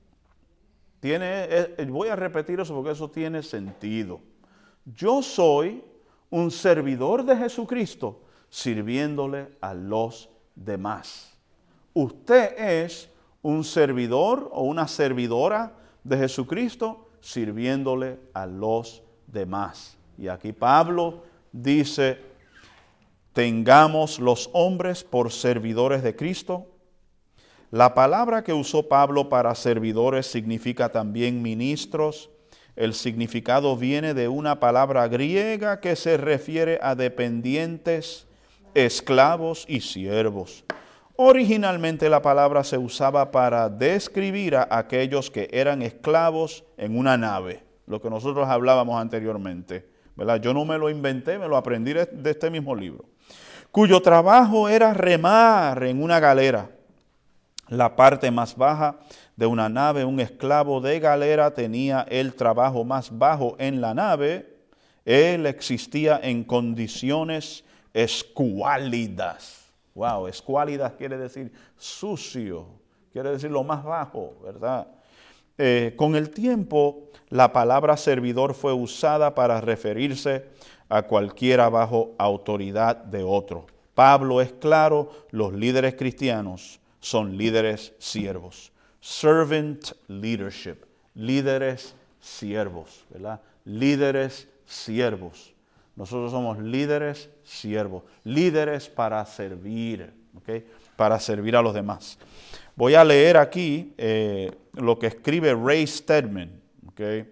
[SPEAKER 1] Voy a repetir eso porque eso tiene sentido. Yo soy un servidor de Jesucristo sirviéndole a los demás. Usted es un servidor o una servidora de Jesucristo sirviéndole a los demás. Y aquí Pablo dice, tengamos los hombres por servidores de Cristo. La palabra que usó Pablo para servidores significa también ministros. El significado viene de una palabra griega que se refiere a dependientes, esclavos y siervos. Originalmente la palabra se usaba para describir a aquellos que eran esclavos en una nave, lo que nosotros hablábamos anteriormente, ¿verdad? Yo no me lo inventé, me lo aprendí de este mismo libro, cuyo trabajo era remar en una galera. La parte más baja de una nave, un esclavo de galera tenía el trabajo más bajo en la nave. Él existía en condiciones escuálidas. Wow, escuálidas quiere decir sucio, quiere decir lo más bajo, ¿verdad? Con el tiempo, la palabra servidor fue usada para referirse a cualquiera bajo autoridad de otro. Pablo es claro, los líderes cristianos son líderes siervos. Servant leadership, líderes siervos, ¿verdad? Líderes siervos. Nosotros somos líderes siervos, líderes para servir, ¿ok? Para servir a los demás. Voy a leer aquí lo que escribe Ray Stedman. ¿Okay?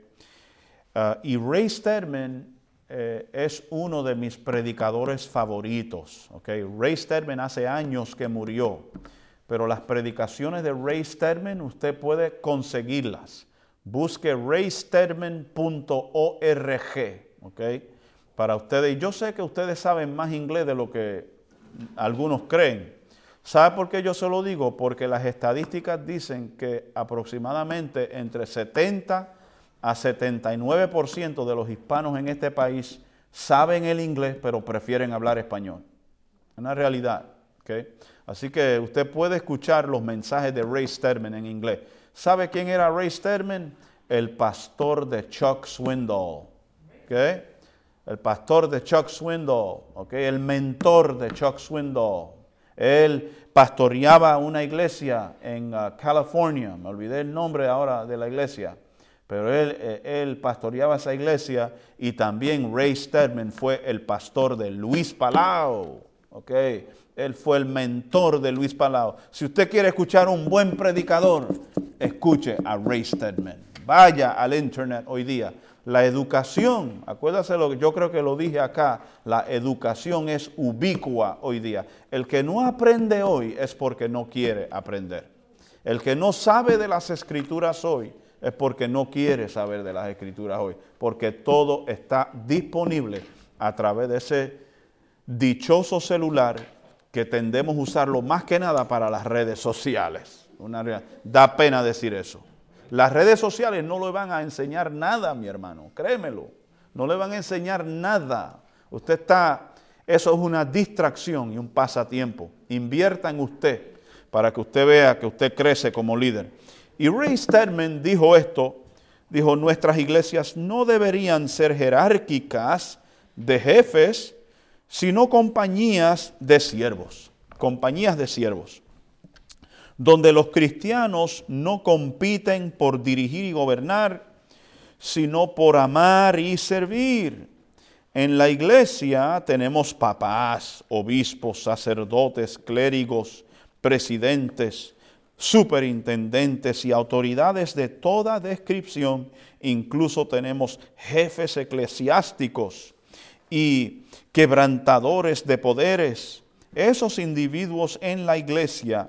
[SPEAKER 1] Y Ray Stedman es uno de mis predicadores favoritos. ¿Okay? Ray Stedman hace años que murió, pero las predicaciones de Ray Stedman usted puede conseguirlas. Busque raystedman.org, ¿okay? Para ustedes. Y yo sé que ustedes saben más inglés de lo que algunos creen. ¿Sabe por qué yo se lo digo? Porque las estadísticas dicen que aproximadamente entre 70 a 79% de los hispanos en este país saben el inglés, pero prefieren hablar español. Es una realidad, ¿okay? Así que usted puede escuchar los mensajes de Ray Stedman en inglés. ¿Sabe quién era Ray Stedman? El pastor de Chuck Swindoll, ¿okay? El pastor de Chuck Swindoll, ¿okay? El mentor de Chuck Swindoll. Él pastoreaba una iglesia en California, me olvidé el nombre ahora de la iglesia, pero él pastoreaba esa iglesia, y también Ray Stedman fue el pastor de Luis Palau, ¿okay? Él fue el mentor de Luis Palau. Si usted quiere escuchar un buen predicador, escuche a Ray Stedman. Vaya al internet hoy día. La educación, acuérdase lo que yo creo que lo dije acá, la educación es ubicua hoy día. El que no aprende hoy es porque no quiere aprender. El que no sabe de las escrituras hoy es porque no quiere saber de las escrituras hoy, porque todo está disponible a través de ese dichoso celular que tendemos a usarlo más que nada para las redes sociales. Da pena decir eso. Las redes sociales no le van a enseñar nada, mi hermano, créemelo. No le van a enseñar nada. Eso es una distracción y un pasatiempo. Invierta en usted para que usted vea que usted crece como líder. Y Ray Stedman dijo esto, dijo, nuestras iglesias no deberían ser jerárquicas de jefes, sino compañías de siervos, donde los cristianos no compiten por dirigir y gobernar, sino por amar y servir. En la iglesia tenemos papás, obispos, sacerdotes, clérigos, presidentes, superintendentes y autoridades de toda descripción. Incluso tenemos jefes eclesiásticos y quebrantadores de poderes. Esos individuos en la iglesia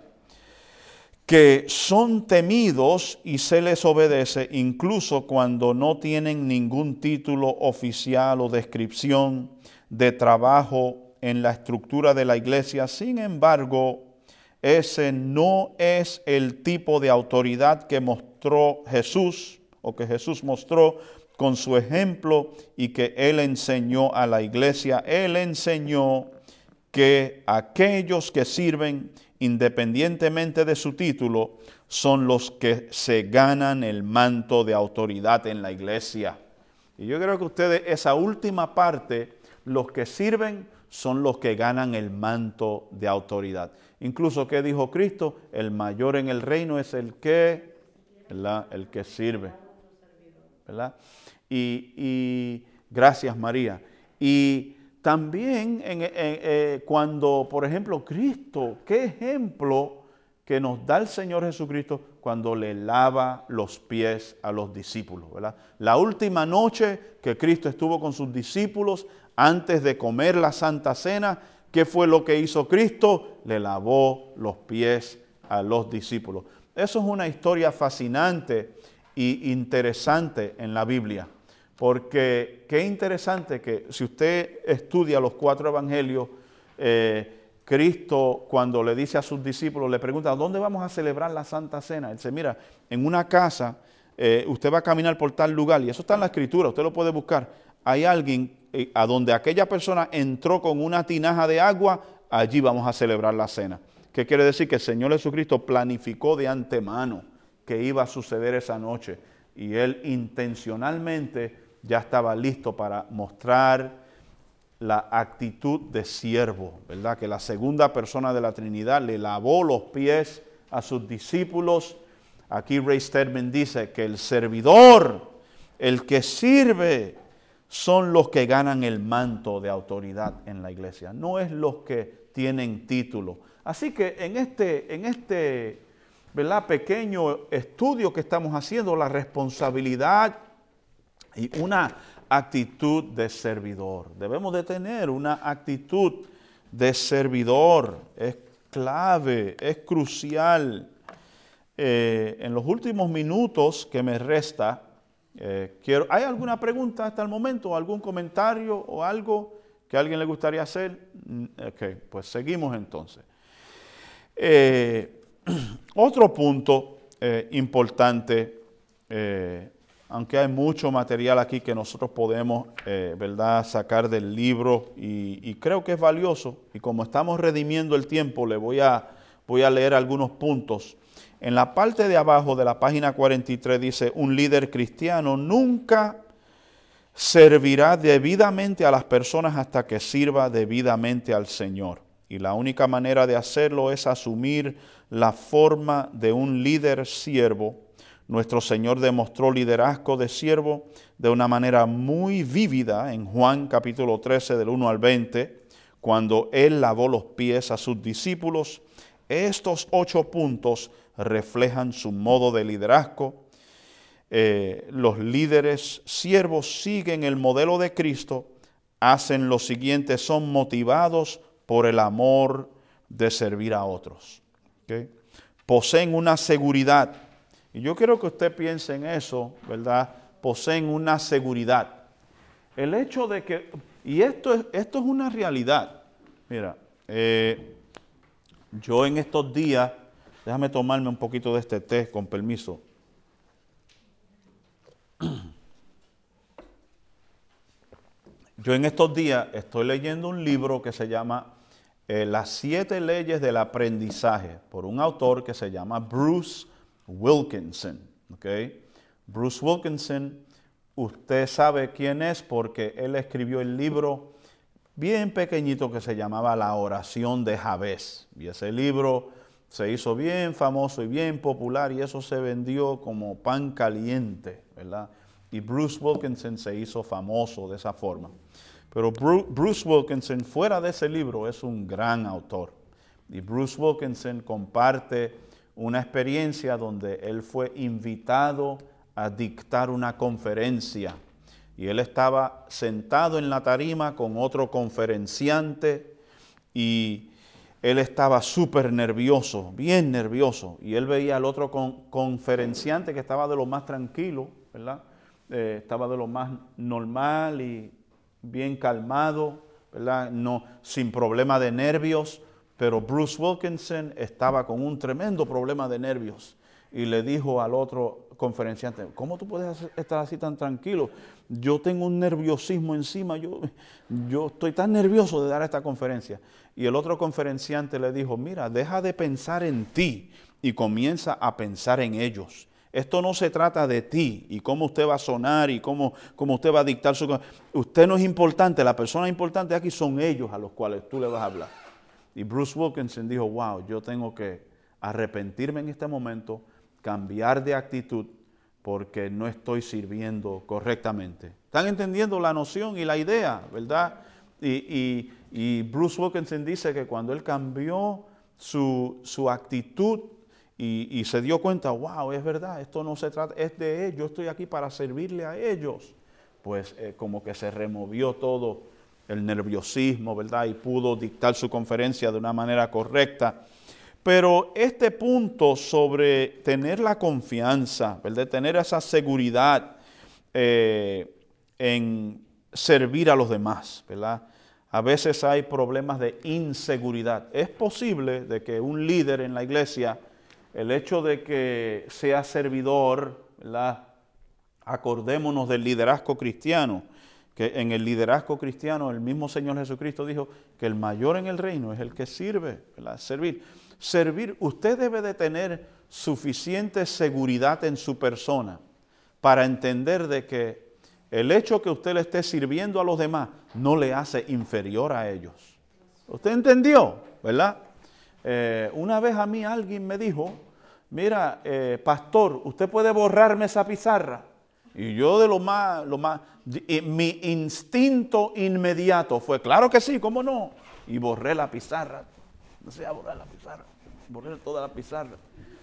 [SPEAKER 1] que son temidos y se les obedece incluso cuando no tienen ningún título oficial o descripción de trabajo en la estructura de la iglesia. Sin embargo, ese no es el tipo de autoridad que mostró Jesús, o que Jesús mostró con su ejemplo y que Él enseñó a la iglesia. Él enseñó que aquellos que sirven independientemente de su título son los que se ganan el manto de autoridad en la iglesia. Y yo creo que ustedes, esa última parte, los que sirven son los que ganan el manto de autoridad. Incluso, ¿qué dijo Cristo? El mayor en el reino es el que, ¿verdad? El que sirve, ¿verdad? Y gracias, María. Y también cuando, por ejemplo, Cristo, qué ejemplo que nos da el Señor Jesucristo cuando le lava los pies a los discípulos, ¿verdad? La última noche que Cristo estuvo con sus discípulos, antes de comer la Santa Cena, ¿qué fue lo que hizo Cristo? Le lavó los pies a los discípulos. Eso es una historia fascinante e interesante en la Biblia. Porque qué interesante que si usted estudia los 4 evangelios, Cristo cuando le dice a sus discípulos, le pregunta, ¿dónde vamos a celebrar la Santa Cena? Él dice, mira, en una casa, usted va a caminar por tal lugar, y eso está en la Escritura, usted lo puede buscar. Hay alguien a donde aquella persona entró con una tinaja de agua, allí vamos a celebrar la cena. ¿Qué quiere decir? Que el Señor Jesucristo planificó de antemano que iba a suceder esa noche, y Él intencionalmente ya estaba listo para mostrar la actitud de siervo, ¿verdad? Que la segunda persona de la Trinidad le lavó los pies a sus discípulos. Aquí Ray Stedman dice que el servidor, el que sirve, son los que ganan el manto de autoridad en la iglesia, no es los que tienen título. Así que en ¿verdad?, pequeño estudio que estamos haciendo, la responsabilidad y una actitud de servidor. Debemos de tener una actitud de servidor. Es clave, es crucial. En los últimos minutos que me resta, ¿hay alguna pregunta hasta el momento? ¿Algún comentario o algo que a alguien le gustaría hacer? Ok, pues seguimos entonces. Otro punto importante, aunque hay mucho material aquí que nosotros podemos, ¿verdad?, sacar del libro y creo que es valioso, y como estamos redimiendo el tiempo, le voy a leer algunos puntos. En la parte de abajo de la página 43 dice, un líder cristiano nunca servirá debidamente a las personas hasta que sirva debidamente al Señor. Y la única manera de hacerlo es asumir la forma de un líder siervo. Nuestro Señor demostró liderazgo de siervo de una manera muy vívida en Juan capítulo 13 del 1 al 20, cuando Él lavó los pies a sus discípulos. Estos 8 puntos reflejan su modo de liderazgo. Los líderes siervos siguen el modelo de Cristo, hacen lo siguiente, son motivados por el amor de servir a otros. ¿Okay? Poseen una seguridad. Y yo quiero que usted piense en eso, ¿verdad? Poseen una seguridad. El hecho de que, y esto es una realidad. Mira, yo en estos días, déjame tomarme un poquito de este té, con permiso. Yo en estos días estoy leyendo un libro que se llama Las 7 leyes del aprendizaje, por un autor que se llama Bruce Wilkinson. ¿Okay? Bruce Wilkinson, usted sabe quién es porque él escribió el libro bien pequeñito que se llamaba La oración de Jabez. Y ese libro se hizo bien famoso y bien popular y eso se vendió como pan caliente, ¿verdad? Y Bruce Wilkinson se hizo famoso de esa forma. Pero Bruce Wilkinson, fuera de ese libro, es un gran autor. Y Bruce Wilkinson comparte una experiencia donde él fue invitado a dictar una conferencia. Y él estaba sentado en la tarima con otro conferenciante y él estaba súper nervioso, bien nervioso. Y él veía al otro conferenciante que estaba de lo más tranquilo, ¿verdad? Estaba de lo más normal y bien calmado, ¿verdad? No, sin problema de nervios, pero Bruce Wilkinson estaba con un tremendo problema de nervios y le dijo al otro conferenciante, ¿cómo tú puedes estar así tan tranquilo? Yo tengo un nerviosismo encima, yo estoy tan nervioso de dar esta conferencia. Y el otro conferenciante le dijo, mira, deja de pensar en ti y comienza a pensar en ellos. Esto no se trata de ti y cómo usted va a sonar y cómo usted va a dictar su... Usted no es importante, la persona importante aquí son ellos a los cuales tú le vas a hablar. Y Bruce Wilkinson dijo, wow, yo tengo que arrepentirme en este momento, cambiar de actitud porque no estoy sirviendo correctamente. ¿Están entendiendo la noción y la idea, verdad? Y Bruce Wilkinson dice que cuando él cambió su actitud y se dio cuenta, wow, es verdad, esto no se trata, es de ellos, yo estoy aquí para servirle a ellos, pues como que se removió todo el nerviosismo, ¿verdad? Y pudo dictar su conferencia de una manera correcta. Pero este punto sobre tener la confianza, ¿verdad? Tener esa seguridad en servir a los demás, ¿verdad? A veces hay problemas de inseguridad. Es posible de que un líder en la iglesia, el hecho de que sea servidor, ¿verdad? Acordémonos del liderazgo cristiano, que en el liderazgo cristiano el mismo Señor Jesucristo dijo que el mayor en el reino es el que sirve, ¿verdad? Servir, usted debe de tener suficiente seguridad en su persona para entender de que el hecho que usted le esté sirviendo a los demás no le hace inferior a ellos. ¿Usted entendió? ¿Verdad? Una vez a mí alguien me dijo, mira, pastor, ¿usted puede borrarme esa pizarra? Y yo mi instinto inmediato fue, claro que sí, ¿cómo no? Y borré la pizarra. No sé, borrar la pizarra. Borré toda la pizarra.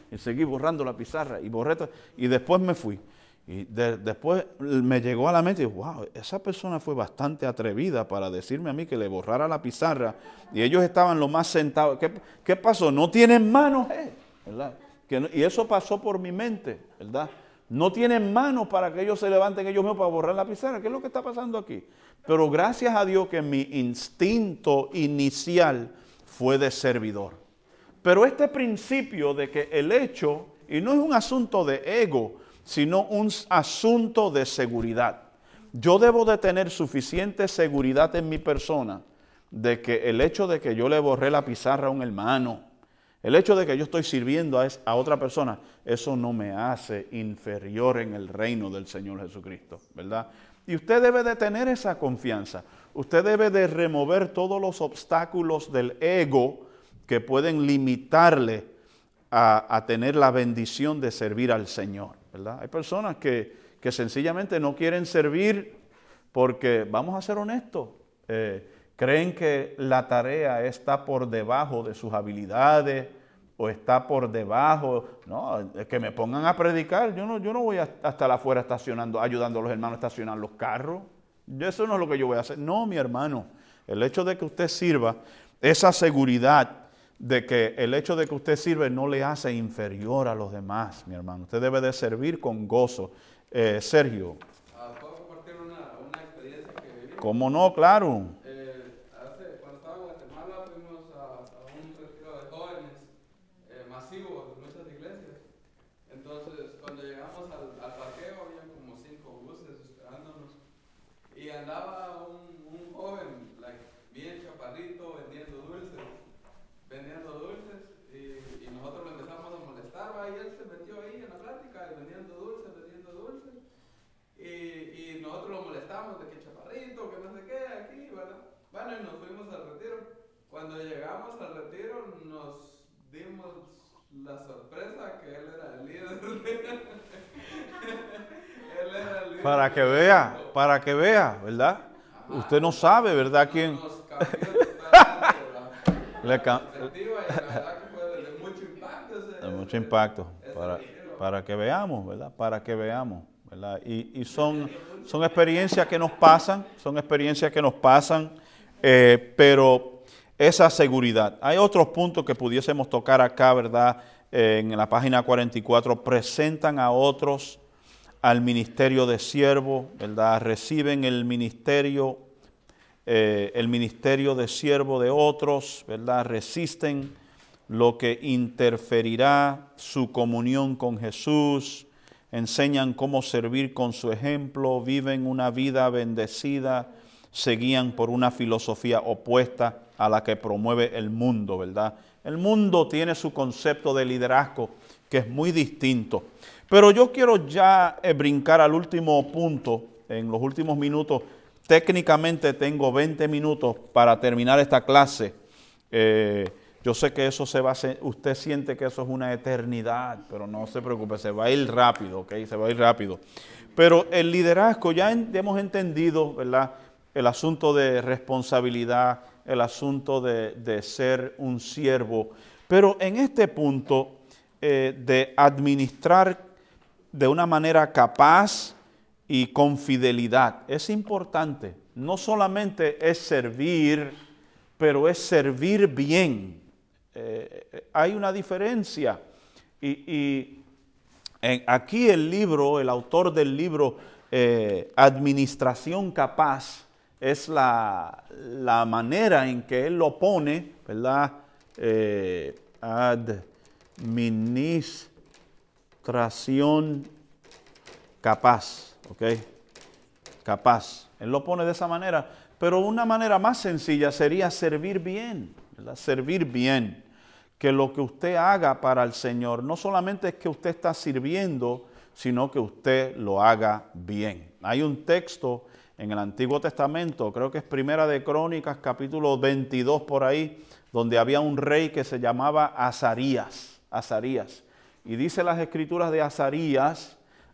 [SPEAKER 1] Y seguí borrando la pizarra y borré todo, y después me fui. Y después me llegó a la mente, wow, esa persona fue bastante atrevida para decirme a mí que le borrara la pizarra. Y ellos estaban lo más sentados. ¿Qué pasó? No tienen manos, ¿verdad? Y eso pasó por mi mente, ¿verdad? No tienen manos para que ellos se levanten ellos mismos para borrar la pizarra. ¿Qué es lo que está pasando aquí? Pero gracias a Dios que mi instinto inicial fue de servidor. Pero este principio de que el hecho, y no es un asunto de ego, sino un asunto de seguridad. Yo debo de tener suficiente seguridad en mi persona de que el hecho de que yo le borré la pizarra a un hermano, el hecho de que yo estoy sirviendo a otra persona, eso no me hace inferior en el reino del Señor Jesucristo, ¿verdad? Y usted debe de tener esa confianza. Usted debe de remover todos los obstáculos del ego que pueden limitarle a tener la bendición de servir al Señor, ¿verdad? Hay personas que sencillamente no quieren servir porque, vamos a ser honestos, creen que la tarea está por debajo de sus habilidades o está por debajo. No, que me pongan a predicar. Yo no voy a estar afuera ayudando a los hermanos a estacionar los carros. Eso no es lo que yo voy a hacer. No, mi hermano, el hecho de que usted sirva, esa seguridad de que el hecho de que usted sirve no le hace inferior a los demás, mi hermano. Usted debe de servir con gozo. Sergio.
[SPEAKER 2] ¿Puedo compartir una experiencia que viví?
[SPEAKER 1] ¿Cómo no? Claro.
[SPEAKER 2] Cuando estaba en Guatemala fuimos a un retiro de jóvenes masivo de muchas iglesias. Entonces, cuando llegamos al parqueo, había como 5 buses esperándonos. Y andaba un joven, bien chaparrito, vendiendo dulces. Y nosotros lo empezamos a molestar, y él se metió ahí en la plática, y vendiendo dulces. Y nosotros lo molestamos de que chaparrito, que no sé qué, aquí, ¿verdad? Bueno, y nos fuimos al retiro. Cuando llegamos al retiro, nos dimos la sorpresa que él era el líder. Él era el líder.
[SPEAKER 1] Para que vea, ¿verdad? Ajá. Usted no sabe, ¿verdad? ¿Quién?
[SPEAKER 2] Nos cambió totalmente la perspectiva, y la verdad que fue de mucho impacto.
[SPEAKER 1] De mucho impacto, para que veamos, ¿verdad? Para que veamos, ¿verdad? Y son experiencias que nos pasan, pero esa seguridad. Hay otros puntos que pudiésemos tocar acá, ¿verdad? En la página 44, presentan a otros al ministerio de siervo, ¿verdad? Reciben el ministerio de siervo de otros, ¿verdad? Resisten lo que interferirá su comunión con Jesús, enseñan cómo servir con su ejemplo, viven una vida bendecida, se guían por una filosofía opuesta a la que promueve el mundo, ¿verdad? El mundo tiene su concepto de liderazgo que es muy distinto. Pero yo quiero ya brincar al último punto, en los últimos minutos. Técnicamente tengo 20 minutos para terminar esta clase. Yo sé que eso usted siente que eso es una eternidad, pero no se preocupe, se va a ir rápido, ¿ok? Se va a ir rápido. Pero el liderazgo, ya hemos entendido, ¿verdad? El asunto de responsabilidad, el asunto de ser un siervo. Pero en este punto de administrar de una manera capaz y con fidelidad, es importante. No solamente es servir, pero es servir bien. Hay una diferencia. Aquí el autor del libro Administración Capaz, es la manera en que él lo pone, ¿verdad? Administración capaz, ¿ok? Capaz. Él lo pone de esa manera, pero una manera más sencilla sería servir bien, ¿verdad? Servir bien. Que lo que usted haga para el Señor no solamente es que usted está sirviendo, sino que usted lo haga bien. Hay un texto en el Antiguo Testamento, creo que es Primera de Crónicas, capítulo 22 por ahí, donde había un rey que se llamaba Azarías. Y dice las escrituras de Azarías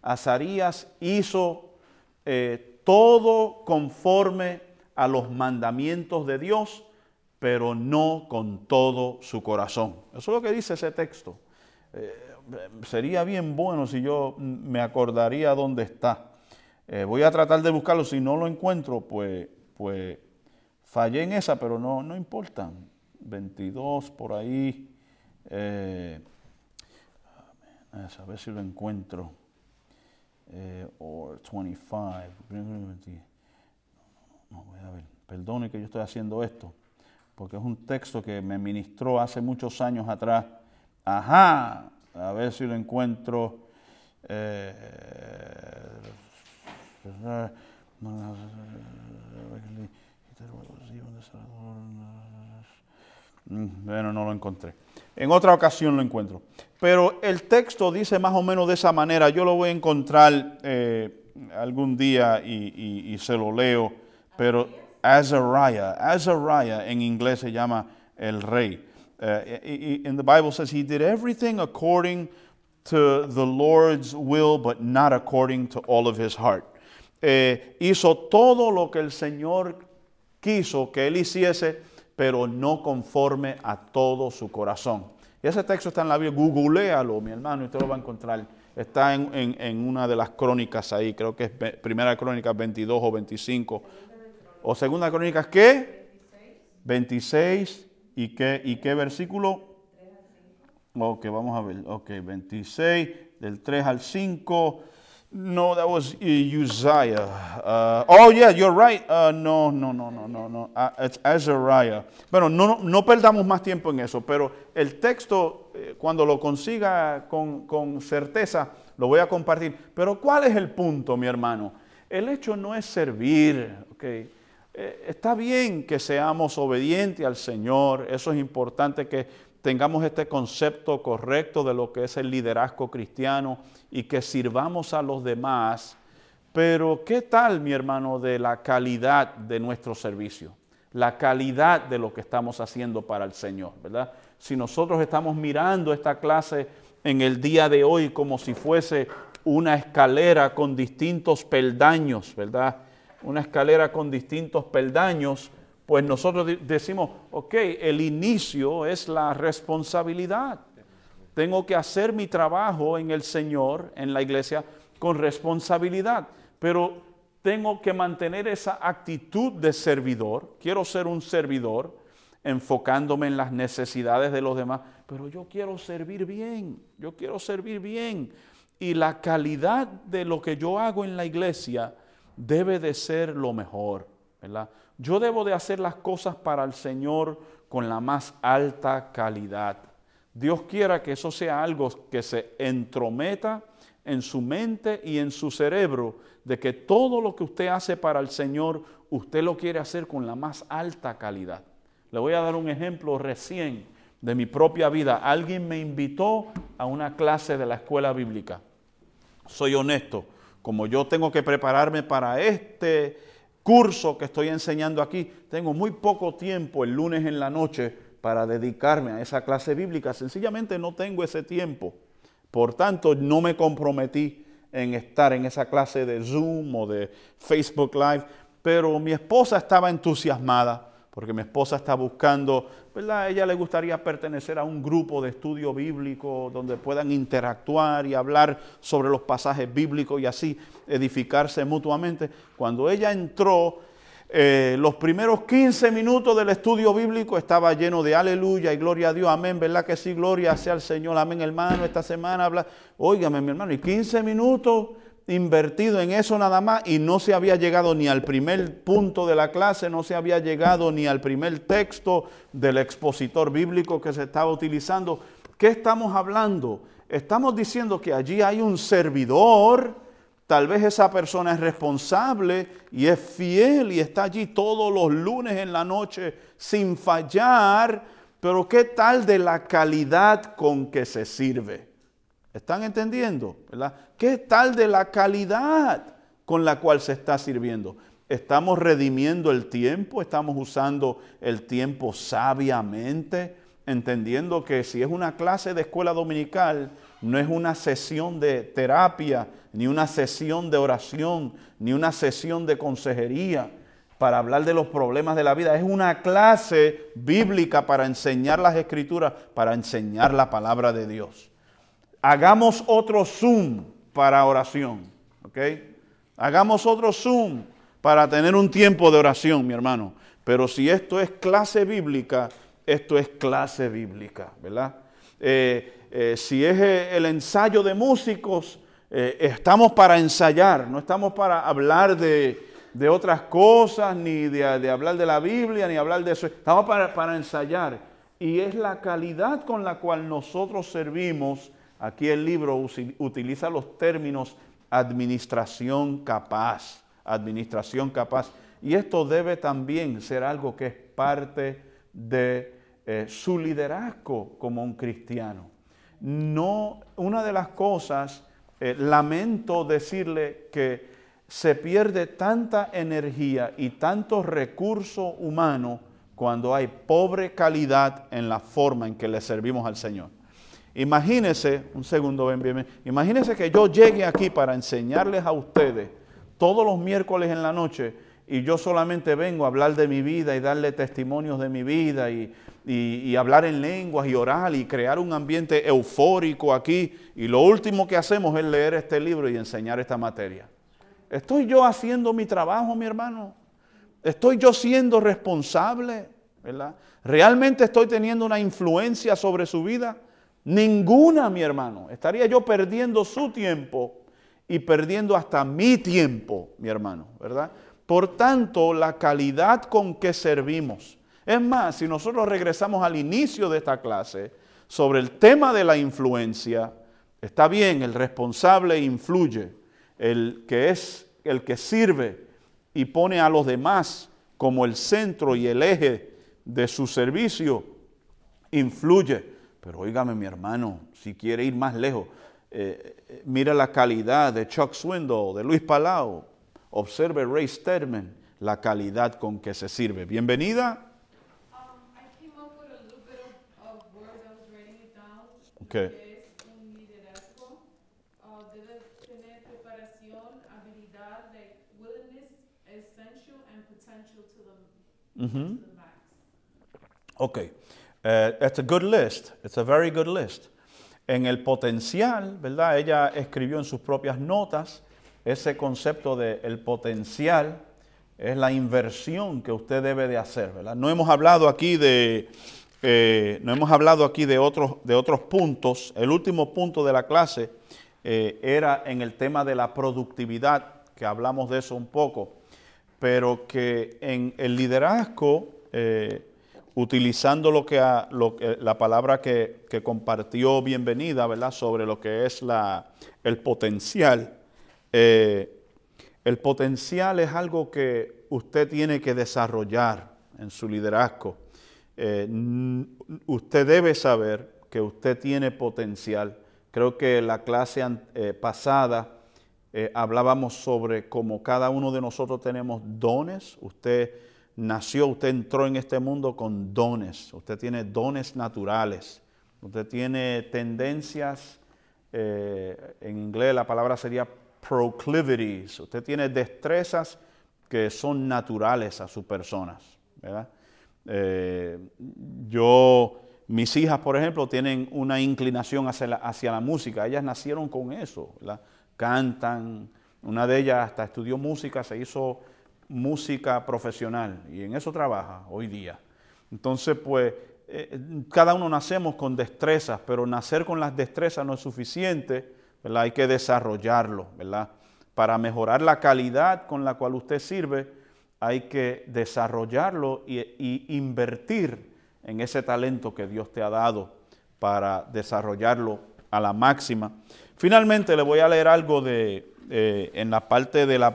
[SPEAKER 1] hizo todo conforme a los mandamientos de Dios, pero no con todo su corazón. Eso es lo que dice ese texto. sería bien bueno si yo me acordaría dónde está. Voy a tratar de buscarlo. Si no lo encuentro, pues fallé en esa, pero no importa. 22 por ahí. A ver si lo encuentro. O 25. No, voy a ver. Perdone que yo estoy haciendo esto, porque es un texto que me ministró hace muchos años atrás. Ajá, a ver si lo encuentro. Bueno, no lo encontré. En otra ocasión lo encuentro. Pero el texto dice más o menos de esa manera. Yo lo voy a encontrar algún día y se lo leo. Pero Azariah en inglés se llama el rey. And the Bible says he did everything according to the Lord's will, but not according to all of his heart. Hizo todo lo que el Señor quiso que él hiciese, pero no conforme a todo su corazón. Y ese texto está en la Biblia, googlealo, mi hermano, y usted lo va a encontrar. Está en una de las crónicas ahí, creo que es Primera Crónica 22 o 25. ¿O Segunda Crónicas qué? 26. ¿Y qué versículo? Ok, vamos a ver. Ok, 26, del 3 al 5. No, that was Uzziah. Oh, yeah, you're right. No. It's Azariah. Bueno, no perdamos más tiempo en eso, pero el texto, cuando lo consiga con certeza, lo voy a compartir. Pero ¿cuál es el punto, mi hermano? El hecho no es servir, ¿ok? Está bien que seamos obedientes al Señor. Eso es importante, que tengamos este concepto correcto de lo que es el liderazgo cristiano y que sirvamos a los demás. Pero ¿qué tal, mi hermano, de la calidad de nuestro servicio? La calidad de lo que estamos haciendo para el Señor, ¿verdad? Si nosotros estamos mirando esta clase en el día de hoy como si fuese una escalera con distintos peldaños, ¿verdad? Una escalera con distintos peldaños, pues nosotros decimos, ok, el inicio es la responsabilidad. Tengo que hacer mi trabajo en el Señor, en la iglesia, con responsabilidad, pero tengo que mantener esa actitud de servidor. Quiero ser un servidor, enfocándome en las necesidades de los demás, pero yo quiero servir bien, y la calidad de lo que yo hago en la iglesia debe de ser lo mejor, ¿verdad? Yo debo de hacer las cosas para el Señor con la más alta calidad. Dios quiera que eso sea algo que se entrometa en su mente y en su cerebro, de que todo lo que usted hace para el Señor, usted lo quiere hacer con la más alta calidad. Le voy a dar un ejemplo recién de mi propia vida. Alguien me invitó a una clase de la escuela bíblica. Soy honesto, como yo tengo que prepararme para este curso que estoy enseñando aquí, tengo muy poco tiempo el lunes en la noche para dedicarme a esa clase bíblica. Sencillamente no tengo ese tiempo. Por tanto, no me comprometí en estar en esa clase de Zoom o de Facebook Live, pero mi esposa estaba entusiasmada, porque mi esposa está buscando, ¿verdad? A ella le gustaría pertenecer a un grupo de estudio bíblico donde puedan interactuar y hablar sobre los pasajes bíblicos y así edificarse mutuamente. Cuando ella entró, los primeros 15 minutos del estudio bíblico estaba lleno de aleluya y gloria a Dios, amén, ¿verdad que sí? Gloria sea al Señor, amén, hermano. Esta semana habla, óigame, mi hermano, y 15 minutos invertido en eso nada más, y no se había llegado ni al primer punto de la clase, no se había llegado ni al primer texto del expositor bíblico que se estaba utilizando. ¿Qué estamos hablando? Estamos diciendo que allí hay un servidor. Tal vez esa persona es responsable y es fiel y está allí todos los lunes en la noche sin fallar, pero ¿qué tal de la calidad con que se sirve? ¿Están entendiendo? ¿Verdad? ¿Qué tal de la calidad con la cual se está sirviendo? ¿Estamos redimiendo el tiempo? ¿Estamos usando el tiempo sabiamente? Entendiendo que si es una clase de escuela dominical, no es una sesión de terapia, ni una sesión de oración, ni una sesión de consejería para hablar de los problemas de la vida. Es una clase bíblica para enseñar las Escrituras, para enseñar la palabra de Dios. hagamos otro Zoom para oración, ¿ok? Hagamos otro Zoom para tener un tiempo de oración, mi hermano. Pero si esto es clase bíblica, esto es clase bíblica, ¿verdad? Si es el ensayo de músicos, estamos para ensayar, no estamos para hablar de otras cosas, ni de hablar de la Biblia, ni hablar de eso. Estamos para ensayar. Y es la calidad con la cual nosotros servimos. Aquí el libro utiliza los términos administración capaz. Administración capaz. Y esto debe también ser algo que es parte de su liderazgo como un cristiano. No, una de las cosas, lamento decirle que se pierde tanta energía y tanto recurso humano cuando hay pobre calidad en la forma en que le servimos al Señor. Imagínese, un segundo, ven, imagínese que yo llegue aquí para enseñarles a ustedes todos los miércoles en la noche y yo solamente vengo a hablar de mi vida y darle testimonios de mi vida y hablar en lenguas y orar y crear un ambiente eufórico aquí, y lo último que hacemos es leer este libro y enseñar esta materia. ¿Estoy yo haciendo mi trabajo, mi hermano? ¿Estoy yo siendo responsable? ¿Verdad? ¿Realmente estoy teniendo una influencia sobre su vida? Ninguna, mi hermano. Estaría yo perdiendo su tiempo y perdiendo hasta mi tiempo, mi hermano, ¿verdad? Por tanto, la calidad con que servimos. Es más, si nosotros regresamos al inicio de esta clase sobre el tema de la influencia, está bien, el responsable influye, el que sirve y pone a los demás como el centro y el eje de su servicio, influye. Pero óigame, mi hermano, si quiere ir más lejos, mira la calidad de Chuck Swindoll, de Luis Palau, observe Ray Stedman, la calidad con que se sirve. Bienvenida.
[SPEAKER 3] I came up with a little bit of words. I was writing it down.
[SPEAKER 1] Okay.
[SPEAKER 3] Que es un liderazgo. Debe tener preparación, habilidad, like willingness, essential, and potential to the max.
[SPEAKER 1] Okay. It's a good list. It's a very good list. En el potencial, ¿verdad? Ella escribió en sus propias notas ese concepto de el potencial es la inversión que usted debe de hacer, ¿verdad? No hemos hablado aquí de otros puntos. El último punto de la clase era en el tema de la productividad, que hablamos de eso un poco, pero que en el liderazgo, utilizando la palabra que compartió Bienvenida, ¿verdad? Sobre lo que es el potencial. El potencial es algo que usted tiene que desarrollar en su liderazgo. Usted debe saber que usted tiene potencial. Creo que en la clase pasada hablábamos sobre cómo cada uno de nosotros tenemos dones. Usted entró en este mundo con dones. Usted tiene dones naturales. Usted tiene tendencias, en inglés la palabra sería proclivities. Usted tiene destrezas que son naturales a sus personas, ¿verdad? Mis hijas, por ejemplo, tienen una inclinación hacia la música. Ellas nacieron con eso, ¿verdad? Cantan. Una de ellas hasta estudió música, se hizo música profesional y en eso trabaja hoy día. Entonces, pues, cada uno nacemos con destrezas, pero nacer con las destrezas no es suficiente, ¿verdad? Hay que desarrollarlo, ¿verdad? Para mejorar la calidad con la cual usted sirve, hay que desarrollarlo y invertir en ese talento que Dios te ha dado para desarrollarlo a la máxima. Finalmente, le voy a leer algo en la parte de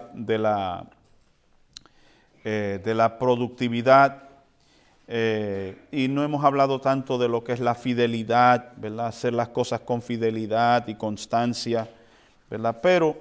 [SPEAKER 1] la productividad, y no hemos hablado tanto de lo que es la fidelidad, ¿verdad? Hacer las cosas con fidelidad y constancia, ¿verdad? Pero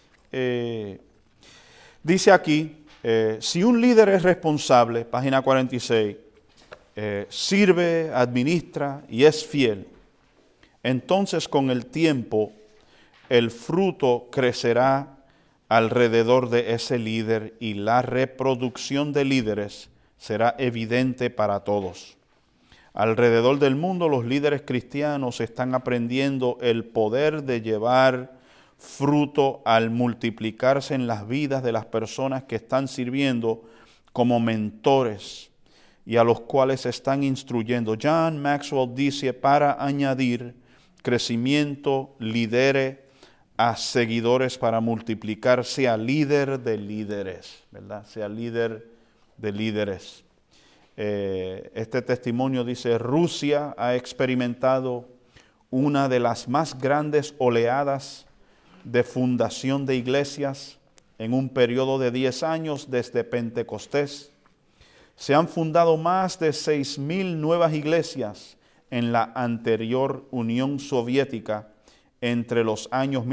[SPEAKER 1] dice aquí, si un líder es responsable, página 46, sirve, administra y es fiel, entonces con el tiempo el fruto crecerá alrededor de ese líder y la reproducción de líderes será evidente para todos. Alrededor del mundo los líderes cristianos están aprendiendo el poder de llevar fruto al multiplicarse en las vidas de las personas que están sirviendo como mentores y a los cuales están instruyendo. John Maxwell dice, para añadir crecimiento, lidere a seguidores para multiplicar, sea líder de líderes, ¿verdad? Sea líder de líderes. Este testimonio dice, Rusia ha experimentado una de las más grandes oleadas de fundación de iglesias en un periodo de 10 años desde Pentecostés. Se han fundado más de 6,000 nuevas iglesias en la anterior Unión Soviética entre los años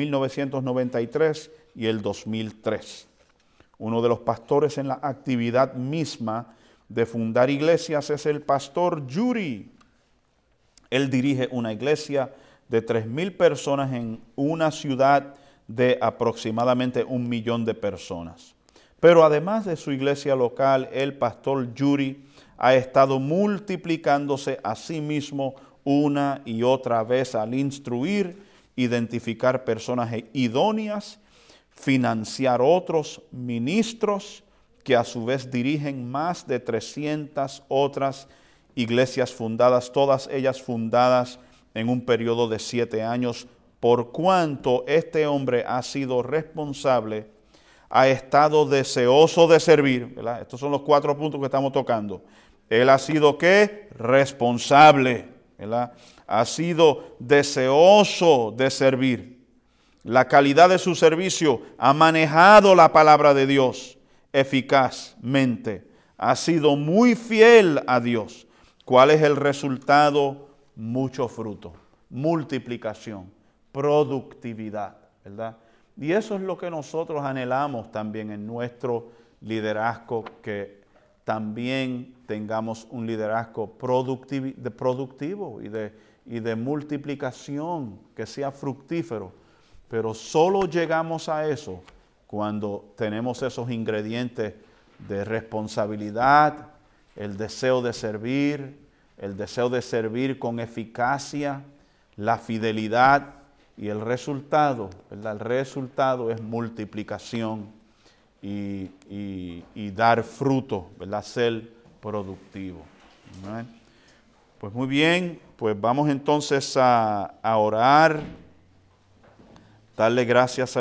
[SPEAKER 1] 1993 y el 2003. Uno de los pastores en la actividad misma de fundar iglesias es el pastor Yuri. Él dirige una iglesia de 3,000 personas en una ciudad de aproximadamente 1 millón de personas. Pero además de su iglesia local, el pastor Yuri ha estado multiplicándose a sí mismo una y otra vez al instruir, identificar personas idóneas, financiar otros ministros que a su vez dirigen más de 300 otras iglesias fundadas, todas ellas fundadas en un periodo de 7 años, por cuanto este hombre ha sido responsable, ha estado deseoso de servir, ¿verdad? Estos son los 4 puntos que estamos tocando. Él ha sido, ¿qué? Responsable, ¿verdad? Ha sido deseoso de servir. La calidad de su servicio ha manejado la palabra de Dios eficazmente. Ha sido muy fiel a Dios. ¿Cuál es el resultado? Mucho fruto, multiplicación, productividad, ¿verdad? Y eso es lo que nosotros anhelamos también en nuestro liderazgo, que también tengamos un liderazgo productivo y de multiplicación, que sea fructífero. Pero solo llegamos a eso cuando tenemos esos ingredientes de responsabilidad, el deseo de servir con eficacia, la fidelidad y el resultado, ¿verdad? El resultado es multiplicación y dar fruto, ¿verdad? Ser productivo. ¿Verdad? Pues muy bien, pues vamos entonces a orar, darle gracias a